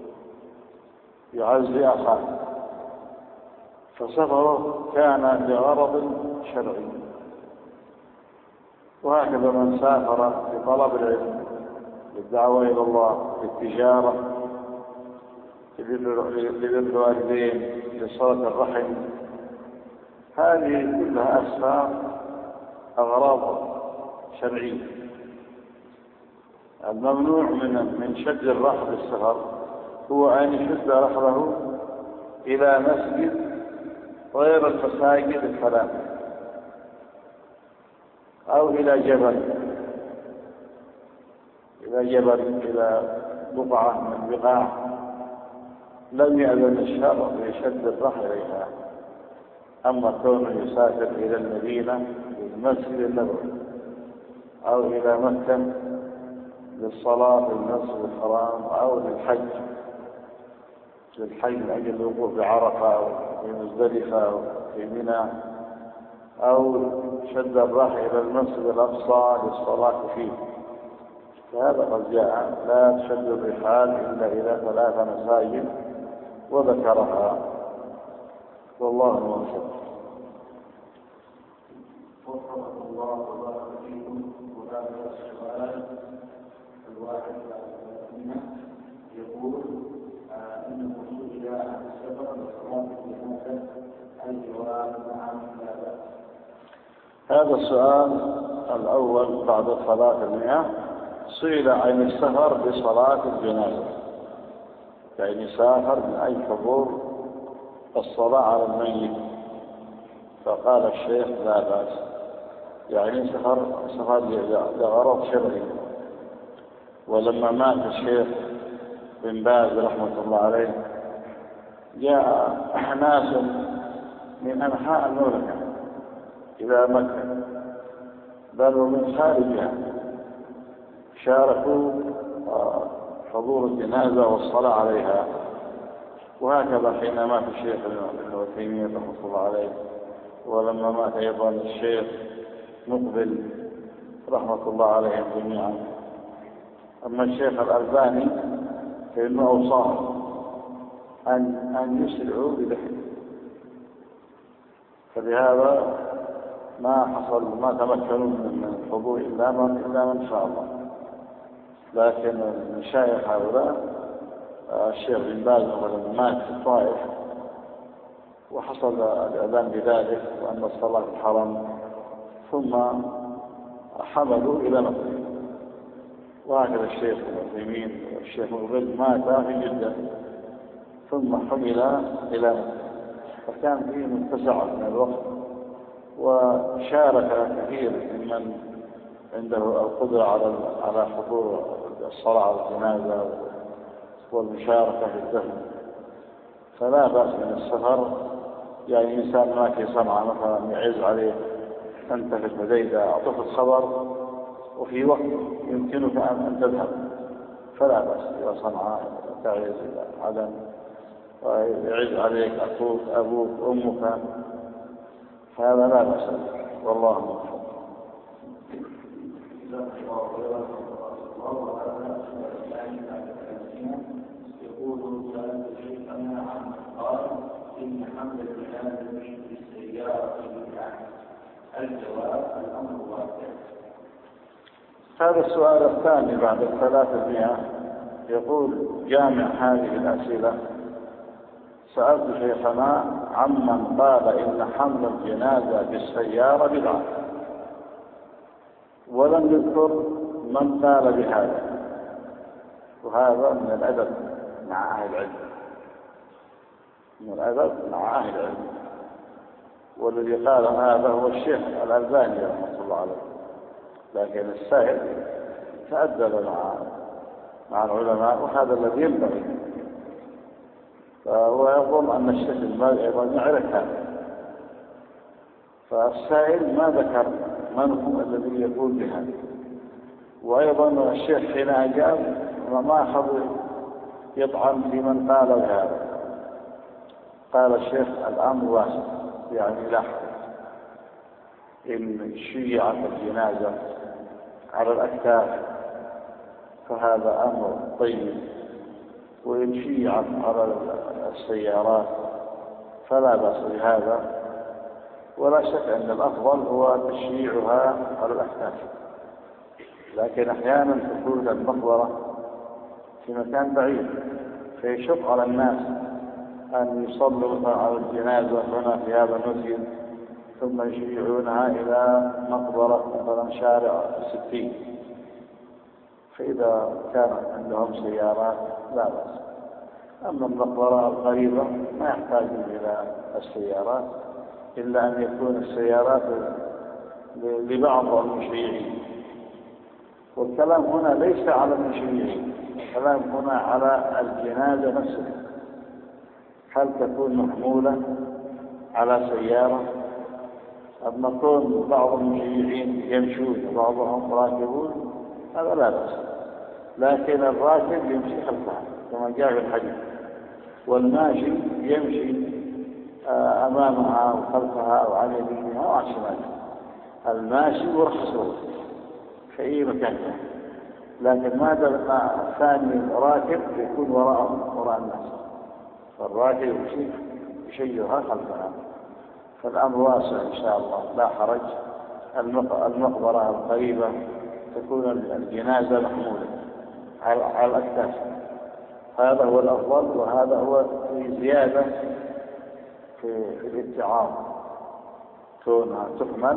يعزي أخاه، فسفره كان لغرض شرعي. وهكذا من سافر لطلب العلم، للدعوة إلى الله، للتجارة، لبر الوالدين، لصلة الرحم، هذه كلها أسفار أغراض شرعية. الممنوع من شد الرحل السفر هو أن يشد رحله إلى مسجد غير المساجد الثلاثة، أو إلى جبل، إلى بقعة من بقاع لم يأذن الشرع بشد الرحل إليها. أما كونه يسافر إلى المدينة للمسجد النبوي أو إلى مكة للصلاة في المسجد الحرام أو للحج من أجل الوقوف بعرفة أو في مزدلفة أو في منى، أو شد الرحل إلى المسجد الأقصى للصلاة فيه، فهذا قد جاء: لا تشد الرحال إلا إلى 3 مساجد وذكرها، والله موفق. وفقكم الله وبارك فيكم. وهذا السؤال الواحد منه يقول انه سئل عن السفر وصلاه الجنازه، الجواب نعم لا باس. هذا السؤال الأول بعد صلاة المئة، سئل عن السفر بصلاة الجنازة، يعني سافر من أي حضور الصلاة على الميت، فقال الشيخ لا بأس، يعني سفر لغرض شرعي. ولما مات الشيخ بن باز رحمة الله عليه جاء ناس من أنحاء المملكة إلى مكة، بل ومن خارجها، شاركوا حضور الجنازة والصلاة عليها. وهكذا حين مات الشيخ ابن تيمية رحمة الله عليه، ولما مات أيضا الشيخ مقبل رحمة الله عليهم جميعا. أما الشيخ الألباني فإنه أوصاهم أن يسرعوا بذكره، فلهذا ما تمكنوا من الحضور إلا من شاء الله. لكن المشايخ هؤلاء الشيخ بن باز لما مات في الطائف وحصل الإعلان بذلك وأن الصلاة في الحرم، ثم حملوا إلى مكة. وهكذا الشيخ ابن عثيمين والشيخ مقبل مات في جدة ثم حمل إلى مكة، فكان فيه متسع من الوقت، وشارك كثير ممن عنده القدرة على حضور الصلاة على الجنازة والمشاركة في الدفن. فلا بأس من السفر، يعني إنسان ما في صنعاء مثلا يعز عليه أنت في الحديدة أعطف الخبر وفي وقت يمكنك أن تذهب، فلا بأس إلى صنعاء تعز إلى عدن ويعز عليك أخوك أبوك أمك، هذا لا بأس، والله موفق. يقول شيخنا عن قال إن حمل الجنازة بالسيارة بدعة، الجواب الأمر واقع. هذا السؤال الثاني بعد 300. يقول جامع هذه الأسئلة: سألت شيخنا عمن قال إن حمل الجنازة بالسيارة بدعة، ولم يذكر من قال بهذا، وهذا من الأدب مع أهل العلم، من الأدب مع أهل العلم. والذي قال هذا هو الشيخ الألباني رحمه الله عليه، لكن السائل تأدب مع العلماء، وهذا الذي ينبغي. فهو يظن أن الشيخ الألباني أيضا يعرف هذا، فالسائل ما ذكر من هو الذي يقول بهذا. وأيضا الشيخ حين أجاب ما أخذ يطعن في من قال بهذا، قال الشيخ الأمر واسع، يعني لا حرج إن شيعت الجنازة على الأكتاف فهذا أمر طيب، وإن شيعت على السيارات فلا بأس بهذا، ولا شك أن الأفضل هو تشييعها على الأكتاف. لكن أحيانا تكون المقبرة في مكان بعيد فيشق على الناس أن يصلوا على الجنازة هنا في هذا المسجد ثم يشيعونها إلى مقبرة مثلا شارع 60، فإذا كان عندهم سيارات لا بأس. أما المقبرة القريبة ما يحتاجون إلى السيارات، إلا أن يكون السيارات لبعض المشيعين. والكلام هنا ليس على المشيعين، الكلام هنا على الجنازة نفسها، هل تكون محمولة على سيارة أم يكون بعض المشيعين يمشون وبعضهم راكبون، هذا لا بأس. لكن الراكب يمشي خلفها كما جاء في الحديث، والماشي يمشي أمامها وخلفها أو عن يمينها وعن شمالها. الماشي ورخصه في أي مكان، لكن ما دام الثاني راكب يكون وراء الناس، فالراكب يشيرها خلفها. فالأمر واسع إن شاء الله لا حرج. المقبرة القريبة تكون الجنازة محمولة على الأكتاف، هذا هو الأفضل، وهذا هو في زيادة في الاتعاظ، كونها تحمل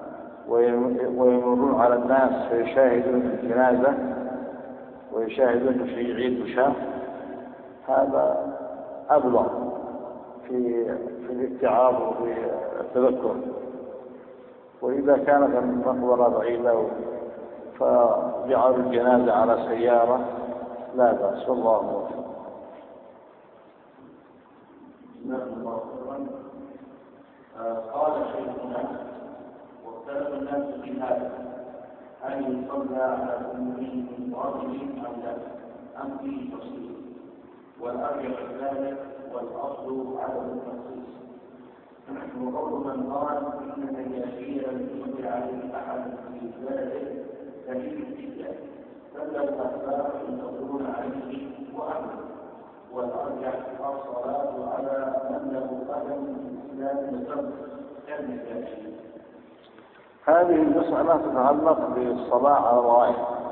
ويمرون على الناس فيشاهدون الجنازة ويشاهدون في عيد وشاف، هذا أبلغ في الاتعاظ وفي التذكر. وإذا كانت المقبرة بعيدة فجعلوا الجنازة على سيارة لا بأس، والله موفق. قال شيخنا: واختلف الناس في هذا، هل يصلى على كل رجل أم لا، أم فيه تفصيل؟ والأرجح ذلك والأصل عدم التخصيص. وقول من قال إن النجاشي لم يصلي عليه أحد في بلده دليل جدا، فلا الأخبار يصلون عليه وأحد. والأرجح الصلاة على من له قدم في الإسلام وسبب كالنجاشي. هذه المسألة تتعلق بالصلاة على الغائب،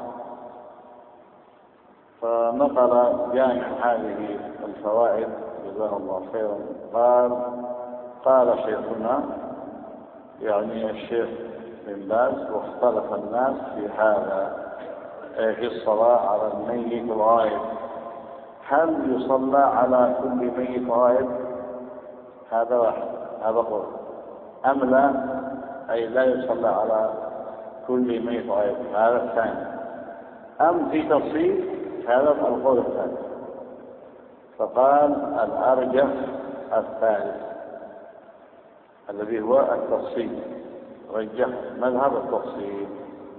فنقل جامع هذه الفوائد جزاه الله خيرا قال شيخنا يعني الشيخ بن باز: واختلف الناس في هذا، في الصلاة على الميت الغائب، هل يصلى على كل ميت غائب؟ هذا واحد، هذا قول. أم لا، أي لا يصلى على كل ميت غائب، هذا الثاني. أم في تفصيل، هذا القول الثالث. فقال الأرجح الثالث الذي هو التفصيل، رجح مذهب التفصيل.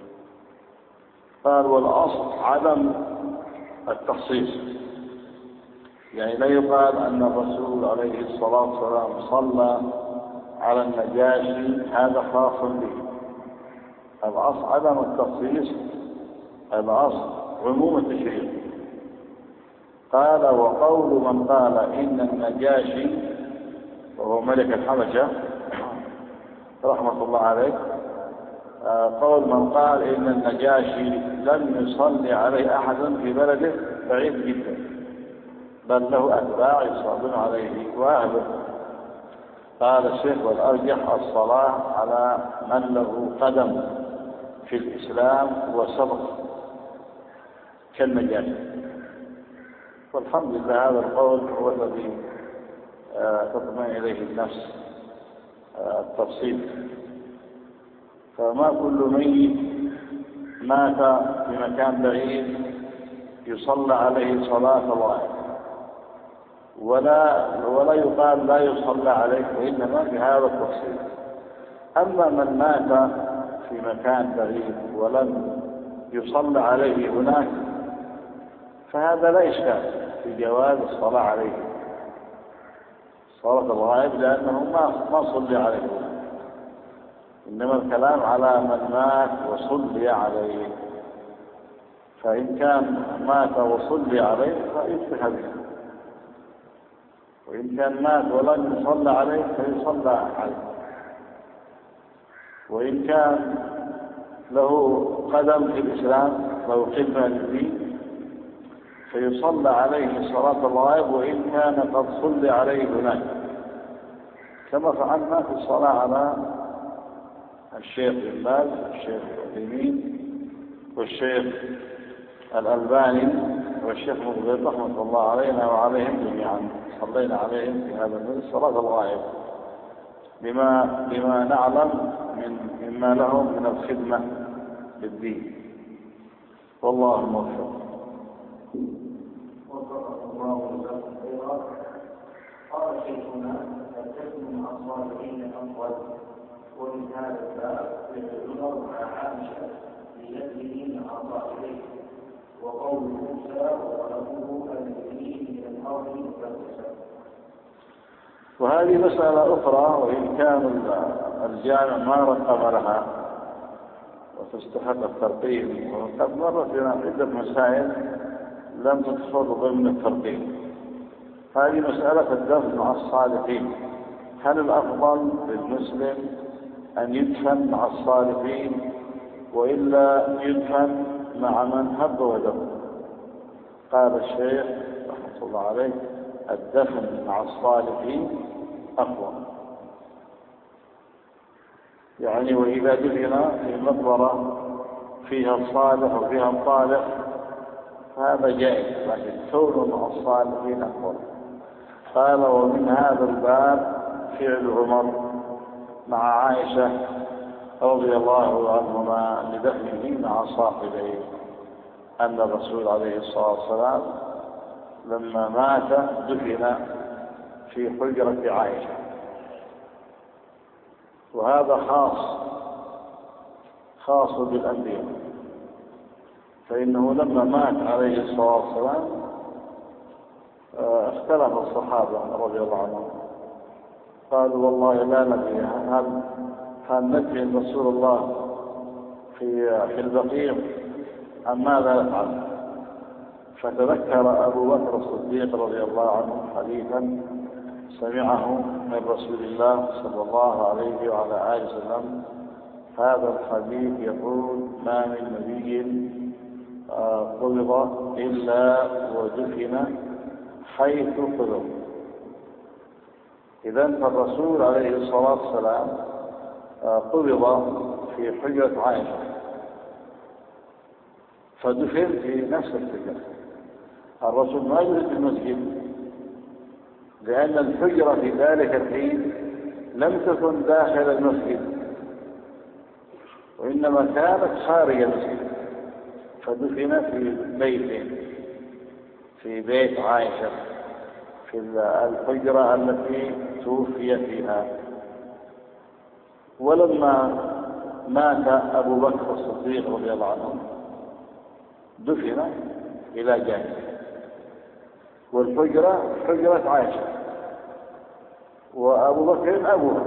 قال والأصل عدم التخصيص، يعني لا يقال أن الرسول عليه الصلاة والسلام صلى على النجاشي هذا خاص به. الأصل عدم التخصيص، الأصل عموم التشريع. قال وقول من قال إن النجاشي وهو ملك الحبشة رحمة الله عليه، قول من قال إن النجاشي لم يصلي عليه أحد في بلده بعيد جدا، بل له أتباع يصلون عليه وأهله. قال الشيخ والأرجح الصلاة على من له قدم في الإسلام وسبق كالنجاشي. والحمد لله هذا القول هو الذي تطمئن إليه النفس التفصيل. فما كل ميت مات في مكان بعيد يصلى عليه صلاة الغائب، ولا يقال لا يصلى عليه، وإنما بهذا التفصيل. أما من مات في مكان بعيد ولم يصلى عليه هناك فهذا لا إشكال في جواز الصلاة عليه صلاة الغائب، لأنه ما صلي عليه، إنما الكلام على من مات وصلي عليه. فإن كان مات وصلي عليه فيصبح به، وإن كان مات ولم يصلى عليه فيصلى عليه. وإن كان له قدم في الإسلام، له خدمة للدين، فيصلى عليه صلاة الغائب وإن كان قد صلي عليه هناك، كما فعلنا في الصلاة على الشيخ بن باز والشيخ العثيمين والشيخ الألباني والشيخ مقبل رحمة الله علينا وعليهم جميعا. صلينا عليهم في هذا المجلس صلاة الغائب بما نعلم مما لهم من الخدمة للدين، والله موفق. وفقه الله وجزاكم خيرا. قال شيخنا: الدفن مع الصالحين أفضل، ومن هذا الباب يتذكر مع عائشة ليده مع صاحبيه، وقول موسى وطلبه المسلمين من الأرض مقدسة. وهذه مسألة أخرى، وإن كان الجامع ما رقم لها وتستحق الترقيم، وقد مرت بنا عدة مسائل لم تدخل ضمن الترقيم. هذه مسألة الدفن مع الصالحين. هل الأفضل للمسلم أن يدفن مع الصالحين وإلا يدفن مع من هب ودب؟ قال الشيخ رحمه الله عليه: الدفن مع الصالحين أفضل. يعني وإذا دفن في مقبرة فيها الصالح وفيها الطالح هذا جائز، لكن كونه مع الصالحين أفضل. قال: ومن هذا الباب فعل عمر مع عائشة رضي الله عنهما لدفنه مع صاحبيه، أن الرسول عليه الصلاة والسلام لما مات دفن في حجرة عائشة، وهذا خاص بالأنبياء، فإنه لما مات عليه الصلاة والسلام اختلف الصحابة رضي الله عنهم، قالوا: والله لا ندري هل ندفن رسول الله في البقيع أم ماذا نفعل؟ فتذكر أبو بكر الصديق رضي الله عنه حديثا سمعه من رسول الله صلى الله عليه وعلى آله وسلم. هذا الحديث يقول: ما من نبي قبض إلا ودفن حيث قبض. إذن فالرسول عليه الصلاة والسلام قبض في حجرة عائشة فدفن في نفس الحجرة. الرسول ما يوجد في المسجد، لأن الحجرة في ذلك الحين لم تكن داخل المسجد وإنما كانت خارج المسجد، فدفن في بيت عائشة في الحجرة التي توفي فيها. ولما مات أبو بكر الصديق رضي الله عنه دفن إلى جانب، والحجرة حجرة عائشة، وأبو بكر أبوها،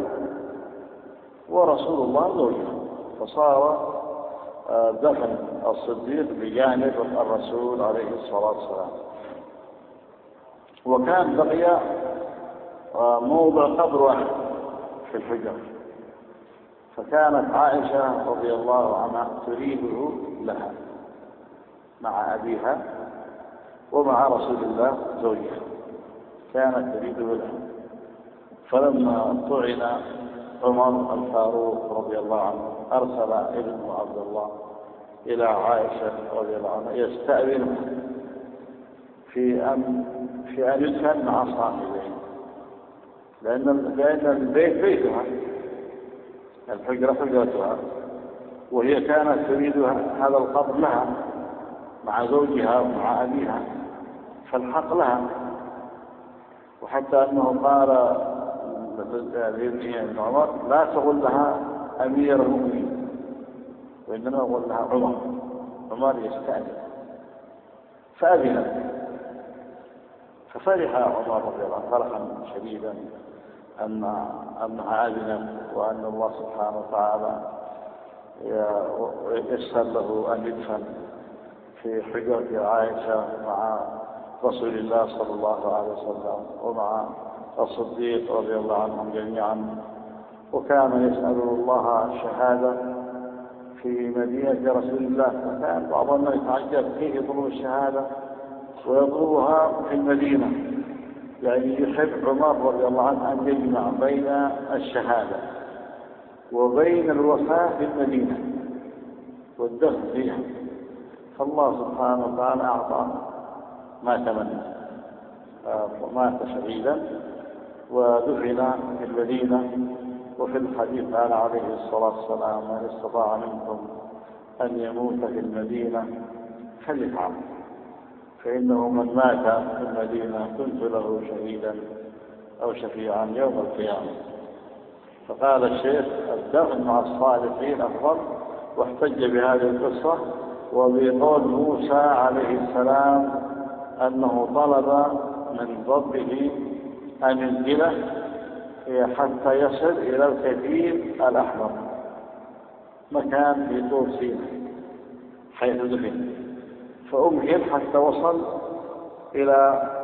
ورسول الله زوجها، فصار دفن الصديق بجانب الرسول عليه الصلاة والسلام. وكان بقي موضع قبر واحد في الحجرة، فكانت عائشة رضي الله عنها تريده لها مع أبيها ومع رسول الله زوجها، كانت تريده لها. فلما طعن عمر الفاروق رضي الله عنه أرسل ابنه عبد الله إلى عائشة رضي الله عنها يستأذنها في أن يدفن مع صاحبيه، لأن البيت بيتها، الحجرة حجرتها، وهي كانت تريد هذا القبر لها مع زوجها ومع أبيها، فالحق لها. وحتى أنه قال لابن عمر: لا تقل لها أمير المؤمنين، وإنما قل لها عمر يستأذن. فأذن، ففرح عمر رضي الله عنه فرحا شديدا أنها أذنت، وأن الله سبحانه وتعالى يسر له أن يدفن في حجرة عائشة مع رسول الله صلى الله عليه وسلم ومع الصديق رضي الله عنهم جميعا. وكان يسأل الله الشهادة في مدينة رسول الله، فكان بعض الناس يتعجب كيف يطلب الشهادة ويطلبها في المدينة، يعني يحب عمر رضي الله عنه أن يجمع بين الشهادة وبين الوفاة في المدينة والدفن فيها، فالله سبحانه وتعالى أعطى ما تمنى، ومات شهيدا ودفن في المدينة. وفي الحديث قال عليه الصلاة والسلام: من استطاع منكم أن يموت في المدينة فليفعل، فإنه من مات في المدينة كنت له شهيدا أو شفيعا يوم القيامة. فقال الشيخ: الدفن مع الصالحين أفضل، واحتج بهذه القصة وبقول موسى عليه السلام أنه طلب من ربه أن ينزله حتى يصل إلى الكثير الأحمر، مكان في طور سيناء حيث دفن، فأمهل حتى وصل إلى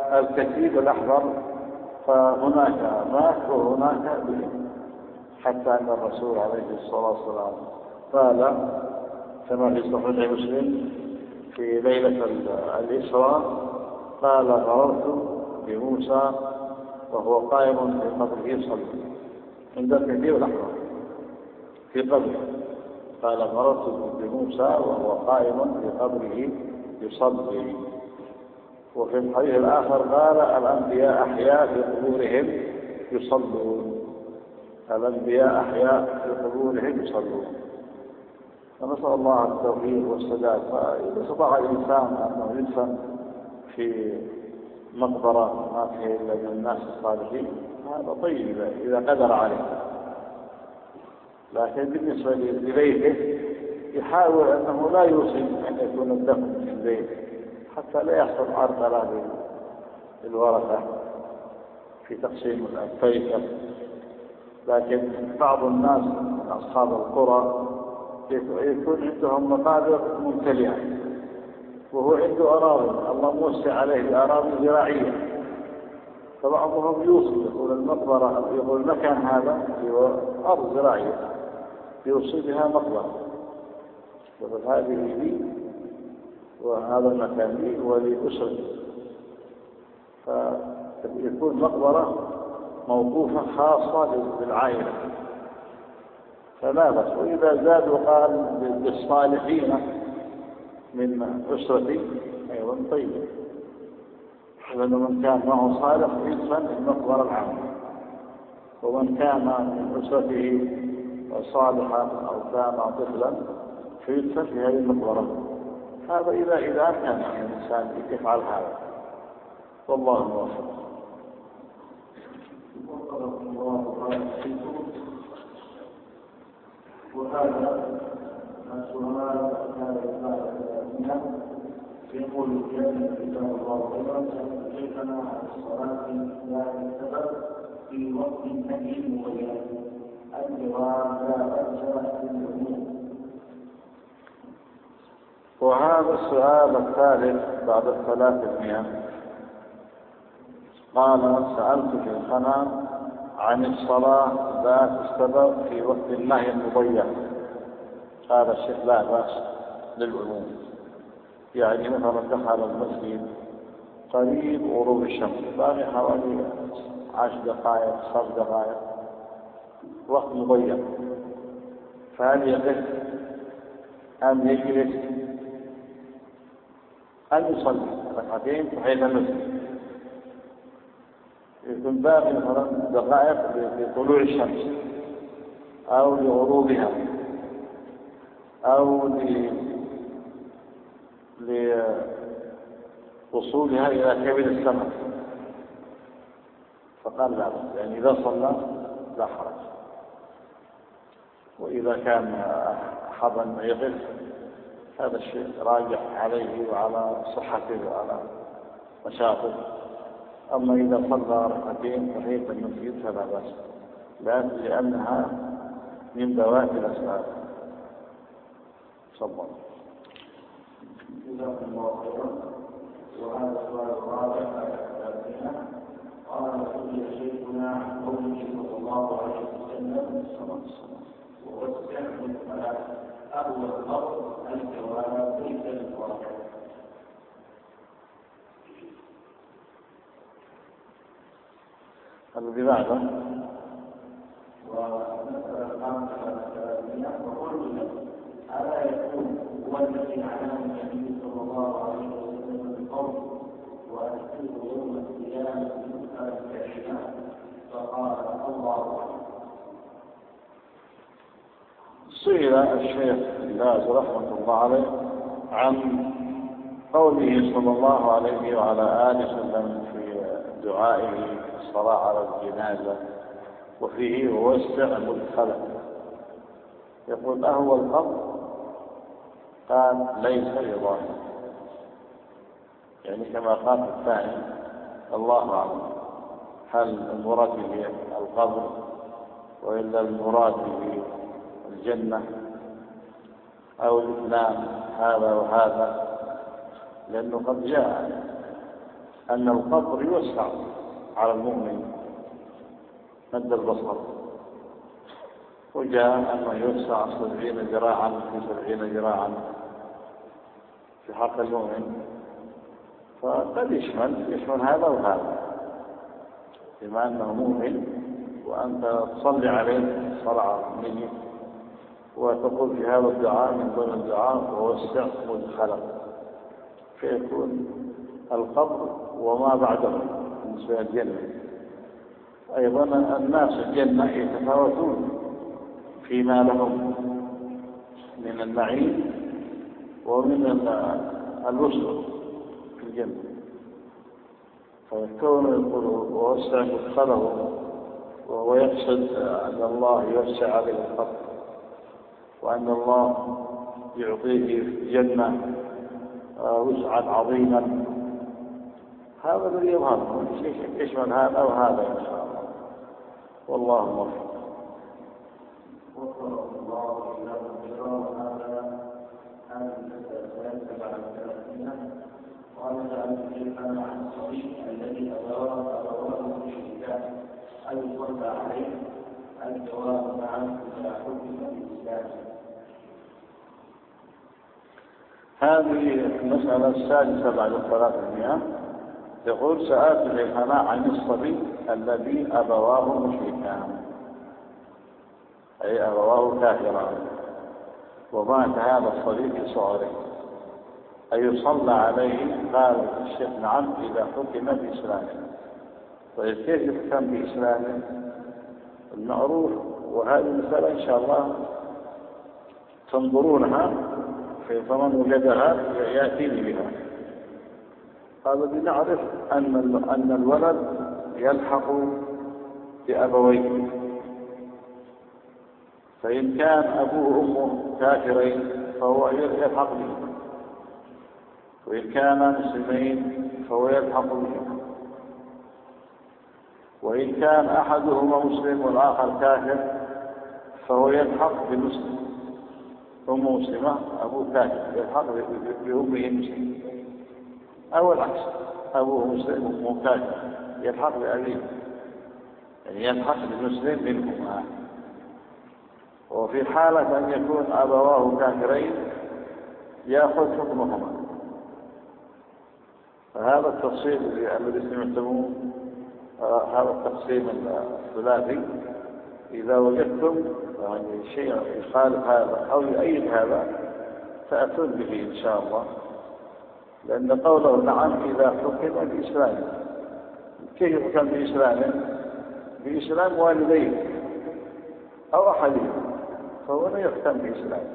الكثيب الأحمر فهناك مات وهناك به، حتى أن الرسول عليه الصلاة والسلام قال كما في صحيح مسلم في ليلة الإسراء قال مررت بموسى وهو قائم في قبره يصلي، عند الكثيب الأحمر في قبره، قال مررت بموسى وهو قائم في قبره يصلي. وفي الحديث الآخر قال الأنبياء أحياء في قبورهم يصلون، الأنبياء أحياء في قبورهم يصلون. فنسأل الله التوفيق والسداد. فإذا استطاع الإنسان أنه يدفن في مقبرة ما فيه إلا من الناس الصالحين هذا طيب إذا قدر عليه، لكن بالنسبة لبيته يحاول أنه لا يوصي أن يكون الدفن في البيت حتى لا يحصل عرقلة للورثة في تقسيم التركة. لكن بعض الناس من أصحاب القرى يكون عندهم مقابر ممتلئة وهو عنده أراضي، الله موسع عليه بأراضي زراعية، فبعضهم يوصي يقول المقبرة يقول المكان هذا هو أرض زراعية يوصي بها مقبرة، يقول هذه لي وهذا المكان لي ولأسرتي، فيكون مقبرة موقوفة خاصة بالعائلة فلا بأس. وإذا زاد وقال بالصالحين من أسرتي أيضا طيب، لأنه من كان معه صالح يدفن في المقبرة العامة، ومن كان من أسرته صالحا أو كان طفلا فيدفن في هذه المقبرة. هذا إذا كان الإنسان يفعل هذا، والله الموفق. وهذا السؤال يقول الجنة كتاب الله خيرا كيفنا على الصلاة لا السبب في وقت النهي مغير الجواب لا بأس بالأمور. وهذا السؤال الثالث بعد 300 قال سألت في القناة عن الصلاة ذات السبب في وقت النهي المضيع. قال الشيخ لا بأس للعموم، يعني مثلا دخل المسجد قريب غروب الشمس باقي حوالي 10 دقائق 10 دقائق وقت مضيع، فهل يقف أم يجلس أم يصلي ركعتين تحية المسجد؟ يكون باقي مثلا دقائق لطلوع الشمس أو لغروبها أو لوصولها إلى كبد السماء، فقال لا بأس، يعني إذا صلى لا حرج. وإذا كان أحد يقف هذا الشيء راجع عليه وعلى صحته وعلى نشاطه. أما إذا صلى ركعتين تحية المسجد فلا بأس، لأنها من ذوات الأسباب. صلى الله جزاكم الله خيرا. وهذا السؤال الرابع قال سئل شيخنا عن قوله صلى الله عليه وسلم ووسع الصلاة أهو الأرض الجواب ليس للواقع. الذي بعده ومسألة الخامسة وقلت له ألا يكون هو الذي علمه النبي صلى الله عليه وسلم بالقول وأذكره يوم القيامة بمسألة الكائنات؟ فقال الله أعلم. سئل الشيخ باز رحمة الله عليه عن قوله صلى الله عليه وعلى آله وسلم في دعائه الصلاة على الجنازة وفيه ووسع مدخلا، يقول أهو القبر؟ قال ليس بظاهر، يعني كما قال الثاني الله أعلم، هل المراد به القبر وإلا المراد به الجنة أو الاثنان هذا وهذا؟ لأنه قد جاء أن القبر يوسع على المؤمن مد البصر، وجاء أنه يوسع 70 ذراعا في 70 ذراعا في حق المؤمن، فقد يشمل هذا وهذا، بما أنه مؤمن وأنت تصلي عليه صلاة منه وتقول في هذا الدعاء من ضمن الدعاء ووسع مدخله، فيكون القبر وما بعده بالنسبة للجنة. أيضا الناس الجنة يتفاوتون فيما لهم من النعيم ومن الوسع في الجنة، فيكون يقول ووسع مدخله وهو يقصد أن الله يوسع عليه القبر وأن الله يعطيه جنة وسعا عظيما. هذا الذي يظهر يشمل هذا وهذا إن شاء الله، والله موفق. وفق الله له هذا أن تتسلسل على الثلاثين. قال تعالى شيخنا عن الصبي الذي أبواه المشركان أن يصلى عليه، الجواب نعم إذا حكم بالإسلام. هذه المسألة السادسة بعد 300. يقول سألت شيخنا عن الصبي الذي أبواه مشركان، أي أبواه كافران، ومات هذا الصبي في صغره، أيصلى عليه؟ قال الشيخ نعم إذا حكم بإسلامه. طيب كيف يحكم بإسلامه؟ المعروف، وهذه المسألة إن شاء الله تنظرونها، فمن وجدها يأتيني بها. قال بنعرف أن الولد يلحق بأبويه، فإن كان أبوه وأمه كافرين فهو يلحق بهم، وإن كان مسلمين فهو يلحق بهم، وإن كان أحدهما مسلم والآخر كافر فهو يلحق بمسلم، أمه مسلمة أبوه كافر يلحق بأمه مسلم، أو العكس، أبوه مسلم وأمه كافر يلحق بأبيه، يعني يلحق بالمسلم منهما. وفي حالة أن يكون أبواه كافرين يأخذ حكمهما. فهذا التفصيل الذي سمعتموه، هذا التقسيم الثلاثي، إذا وجدتم يعني شيء يخالف هذا أو يؤيد هذا تأتون به إن شاء الله، لأن قوله نعم إذا حكم بإسلامه. كيف يحكم بإسلامه؟ بإسلام والديه أو أحدهم، فهو لا يحكم بإسلامه.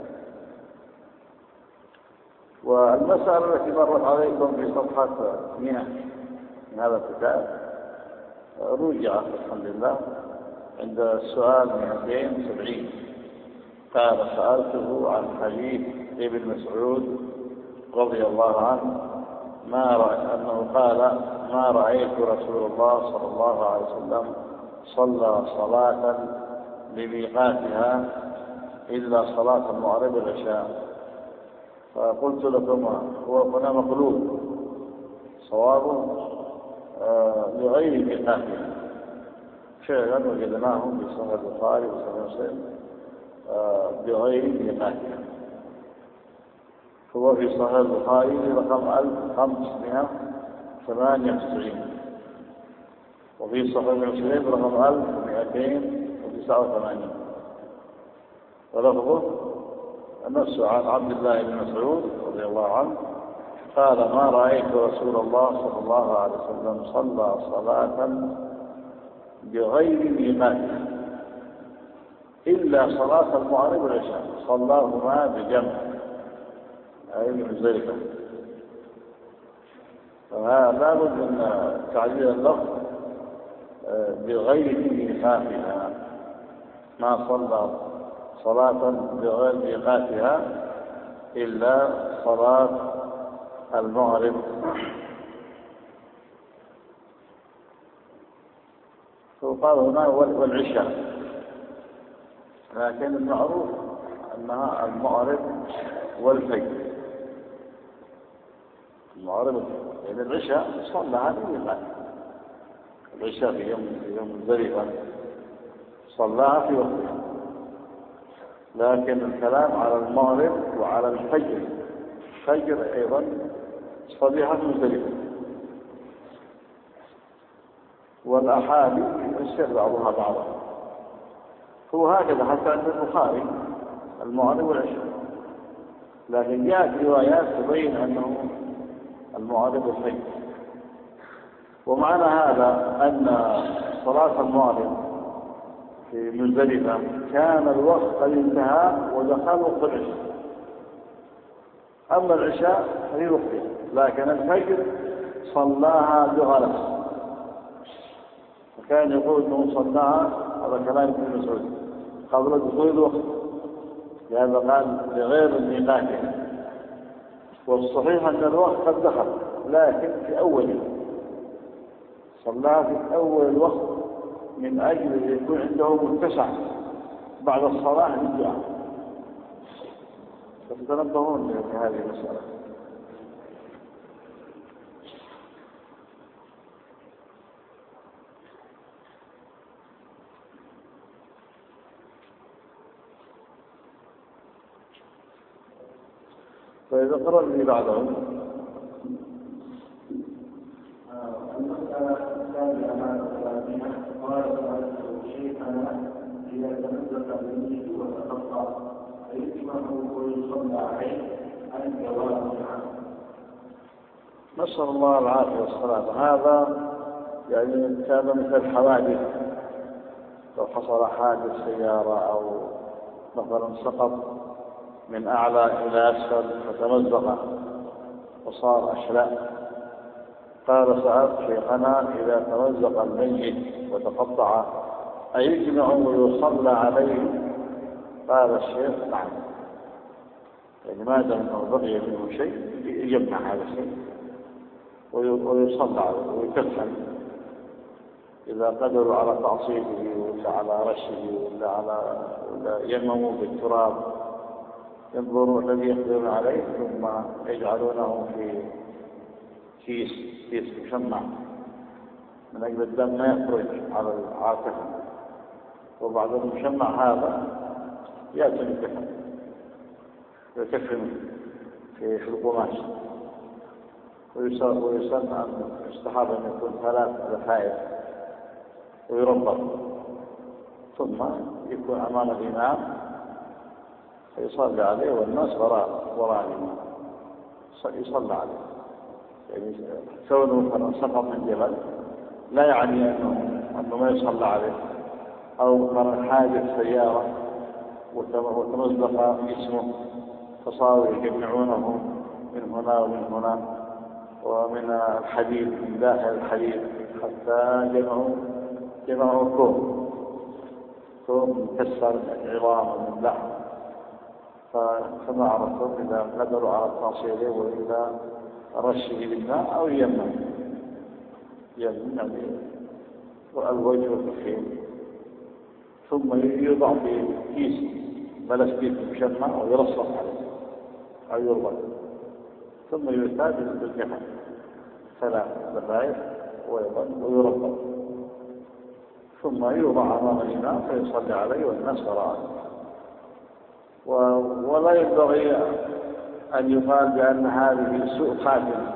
والمسألة التي مرت عليكم في صفحة 100 من هذا الكتاب رجعت الحمد لله عند السؤال 270. قال سألته عن حديث ابن مسعود رضي الله عنه أنه قال ما رأيت رسول الله صلى الله عليه وسلم صلى صلاة لميقاتها إلا صلاة المغرب والعشاء. فقلت لكم هو هنا مقلوب، صوابه لغير ميقاتها، فعلا وجدناهم في صحيح البخاري وصحيح مسلم بغير ميقاتها. هو في صحيح البخاري رقم 1598، وفي صحيح مسلم رقم 1289، ولفظه نفسه عن عبد الله بن مسعود رضي الله عنه قال ما رأيت رسول الله صلى الله عليه وسلم صلى صلاة بغير ميقاتها إلا صلاة المغرب والعشاء، صلاهما بجمع أي بمزدلفة. فهذا لابد من تعديل اللفظ بغير ميقاتها، ما صلى صلاة بغير ميقاتها إلا صلاة المغرب. وقال هنا والعشاء، لكن المعروف أنها المغرب والفجر، المغرب لأن العشاء صلى هذه الميقات. العشاء في يوم مزدلفة صلاها في وقتها، لكن الكلام على المغرب وعلى الفجر. الفجر أيضا صليها في مزدلفة، والأحاديث يفسر بعضها بعضا. هو هكذا حتى عند البخاري المغرب والعشاء، لكن جاءت روايات تبين أنه المغرب والفجر. ومعنى هذا أن صلاة المغرب في مزدلفة كان الوقت قد انتهى ودخل وقت العشاء. أما العشاء في وقتها، لكن الفجر صلاها بغلس، وكان يقول أنه صلاها، هذا كلام ابن مسعود، قبل دخول الوقت، لهذا قال لغير الميقات. والصحيح أن الوقت قد دخل، لكن في أوله صلاها في أول الوقت من أجل أن يكون عنده متسع بعد الصلاة للدعاء. فتنبهون لهذه المسألة. فإذا قرر لي بعضهم المسألة الثانية مع الثلاثين قال شيخنا إذا تنزل الميت وتقطع فيجمعه ويصلى عليه عن جوابها. نسأل الله العافية والسلامة. هذا يعني كان مثل الحوادث، لو حصل حادث سيارة أو مثلا سقط من أعلى إلى أسفل فتمزق وصار أشلاء. قال سألت شيخنا إذا تمزق الميت وتقطع أيجمع ويصلى عليه؟ قال الشيخ نعم، يعني ما دام أنه بقي منه شيء يجمع هذا الشيء ويصلى عليه ويكفن إذا قدروا على تعصيبه ولا على رشه ولا يمموا بالتراب، ينظروا الذي يقدرون عليه ثم يجعلونه في كيس مشمع من أجل الدم ما يخرج على الكفن. وبعد المشمع هذا يأتي الكفن يكفن في القماش، ويسن أن يستحب أن يكون 3 لفائف ويربط، ثم يكون أمام الإمام فيصلي عليه والناس وراء الإمام يصلى عليه. يعني كونه مثلا سقط من جبل لا يعني أنه ما يصلى عليه، أو مثلا حادث سيارة وتمزق جسمه فصاروا يجمعونه من هنا ومن هنا ومن الحديد من داخل الحديد حتى جمعوا كوم كسر عظام من لحم. فما عرفتم إذا قدروا على التعصير وإذا رشه بالماء أو يمنع الوجه والكفين، ثم يوضع في كيس بلاستيك مشمع ويرصق عليه أو يربط، ثم يعتاد بالكفن 3 لفائف ويربط، ثم يوضع أمام الإمام فيصلي عليه والناس وراءه. ولا ينبغي أن يقال بأن هذه سوء خاتمة،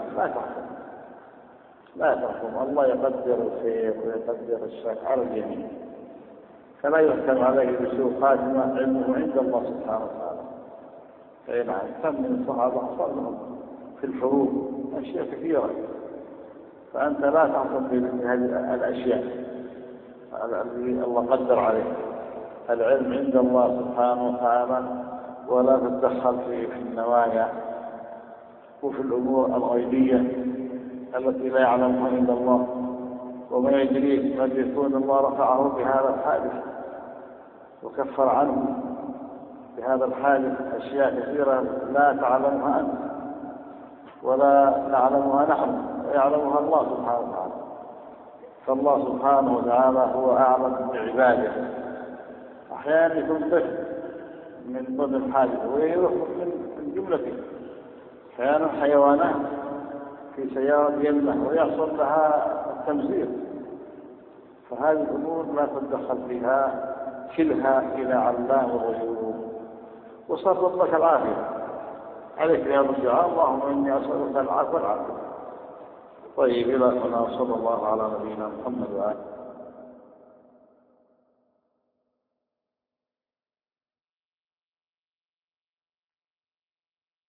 لا تحكم. الله يقدر الخير ويقدر الشر على الجميع، فلا يحكم عليه بسوء خاتمة، علمه عند الله سبحانه وتعالى. أي نعم، كم من الصحابة حصل لهم في الحروب أشياء كثيرة، فأنت لا تحكم بهذه الأشياء التي الله قدر عليه. العلم عند الله سبحانه وتعالى، ولا تتدخل في النوايا وفي الأمور الغيبية التي لا يعلمها إلا الله. وما يدريك قد يكون الله رفعه بهذا الحادث وكفر عنه بهذا الحادث أشياء كثيرة لا تعلمها أنت ولا نعلمها نحن، ويعلمها الله سبحانه وتعالى. فالله سبحانه وتعالى هو أعلم بعباده. أحيانا يكون طفل من ضمن الحادث ويروح من جملته، أحيانا حيوانات في سيارة يمه ويحصل لها التمزيق، فهذه الأمور لا تتدخل فيها، كلها إلى علام الغيوب. وصرف لك العافية، عليك يا الدعاء اللهم إني أسألك العفو والعافية. طيب، إلى هنا صلى الله على نبينا محمد وآله.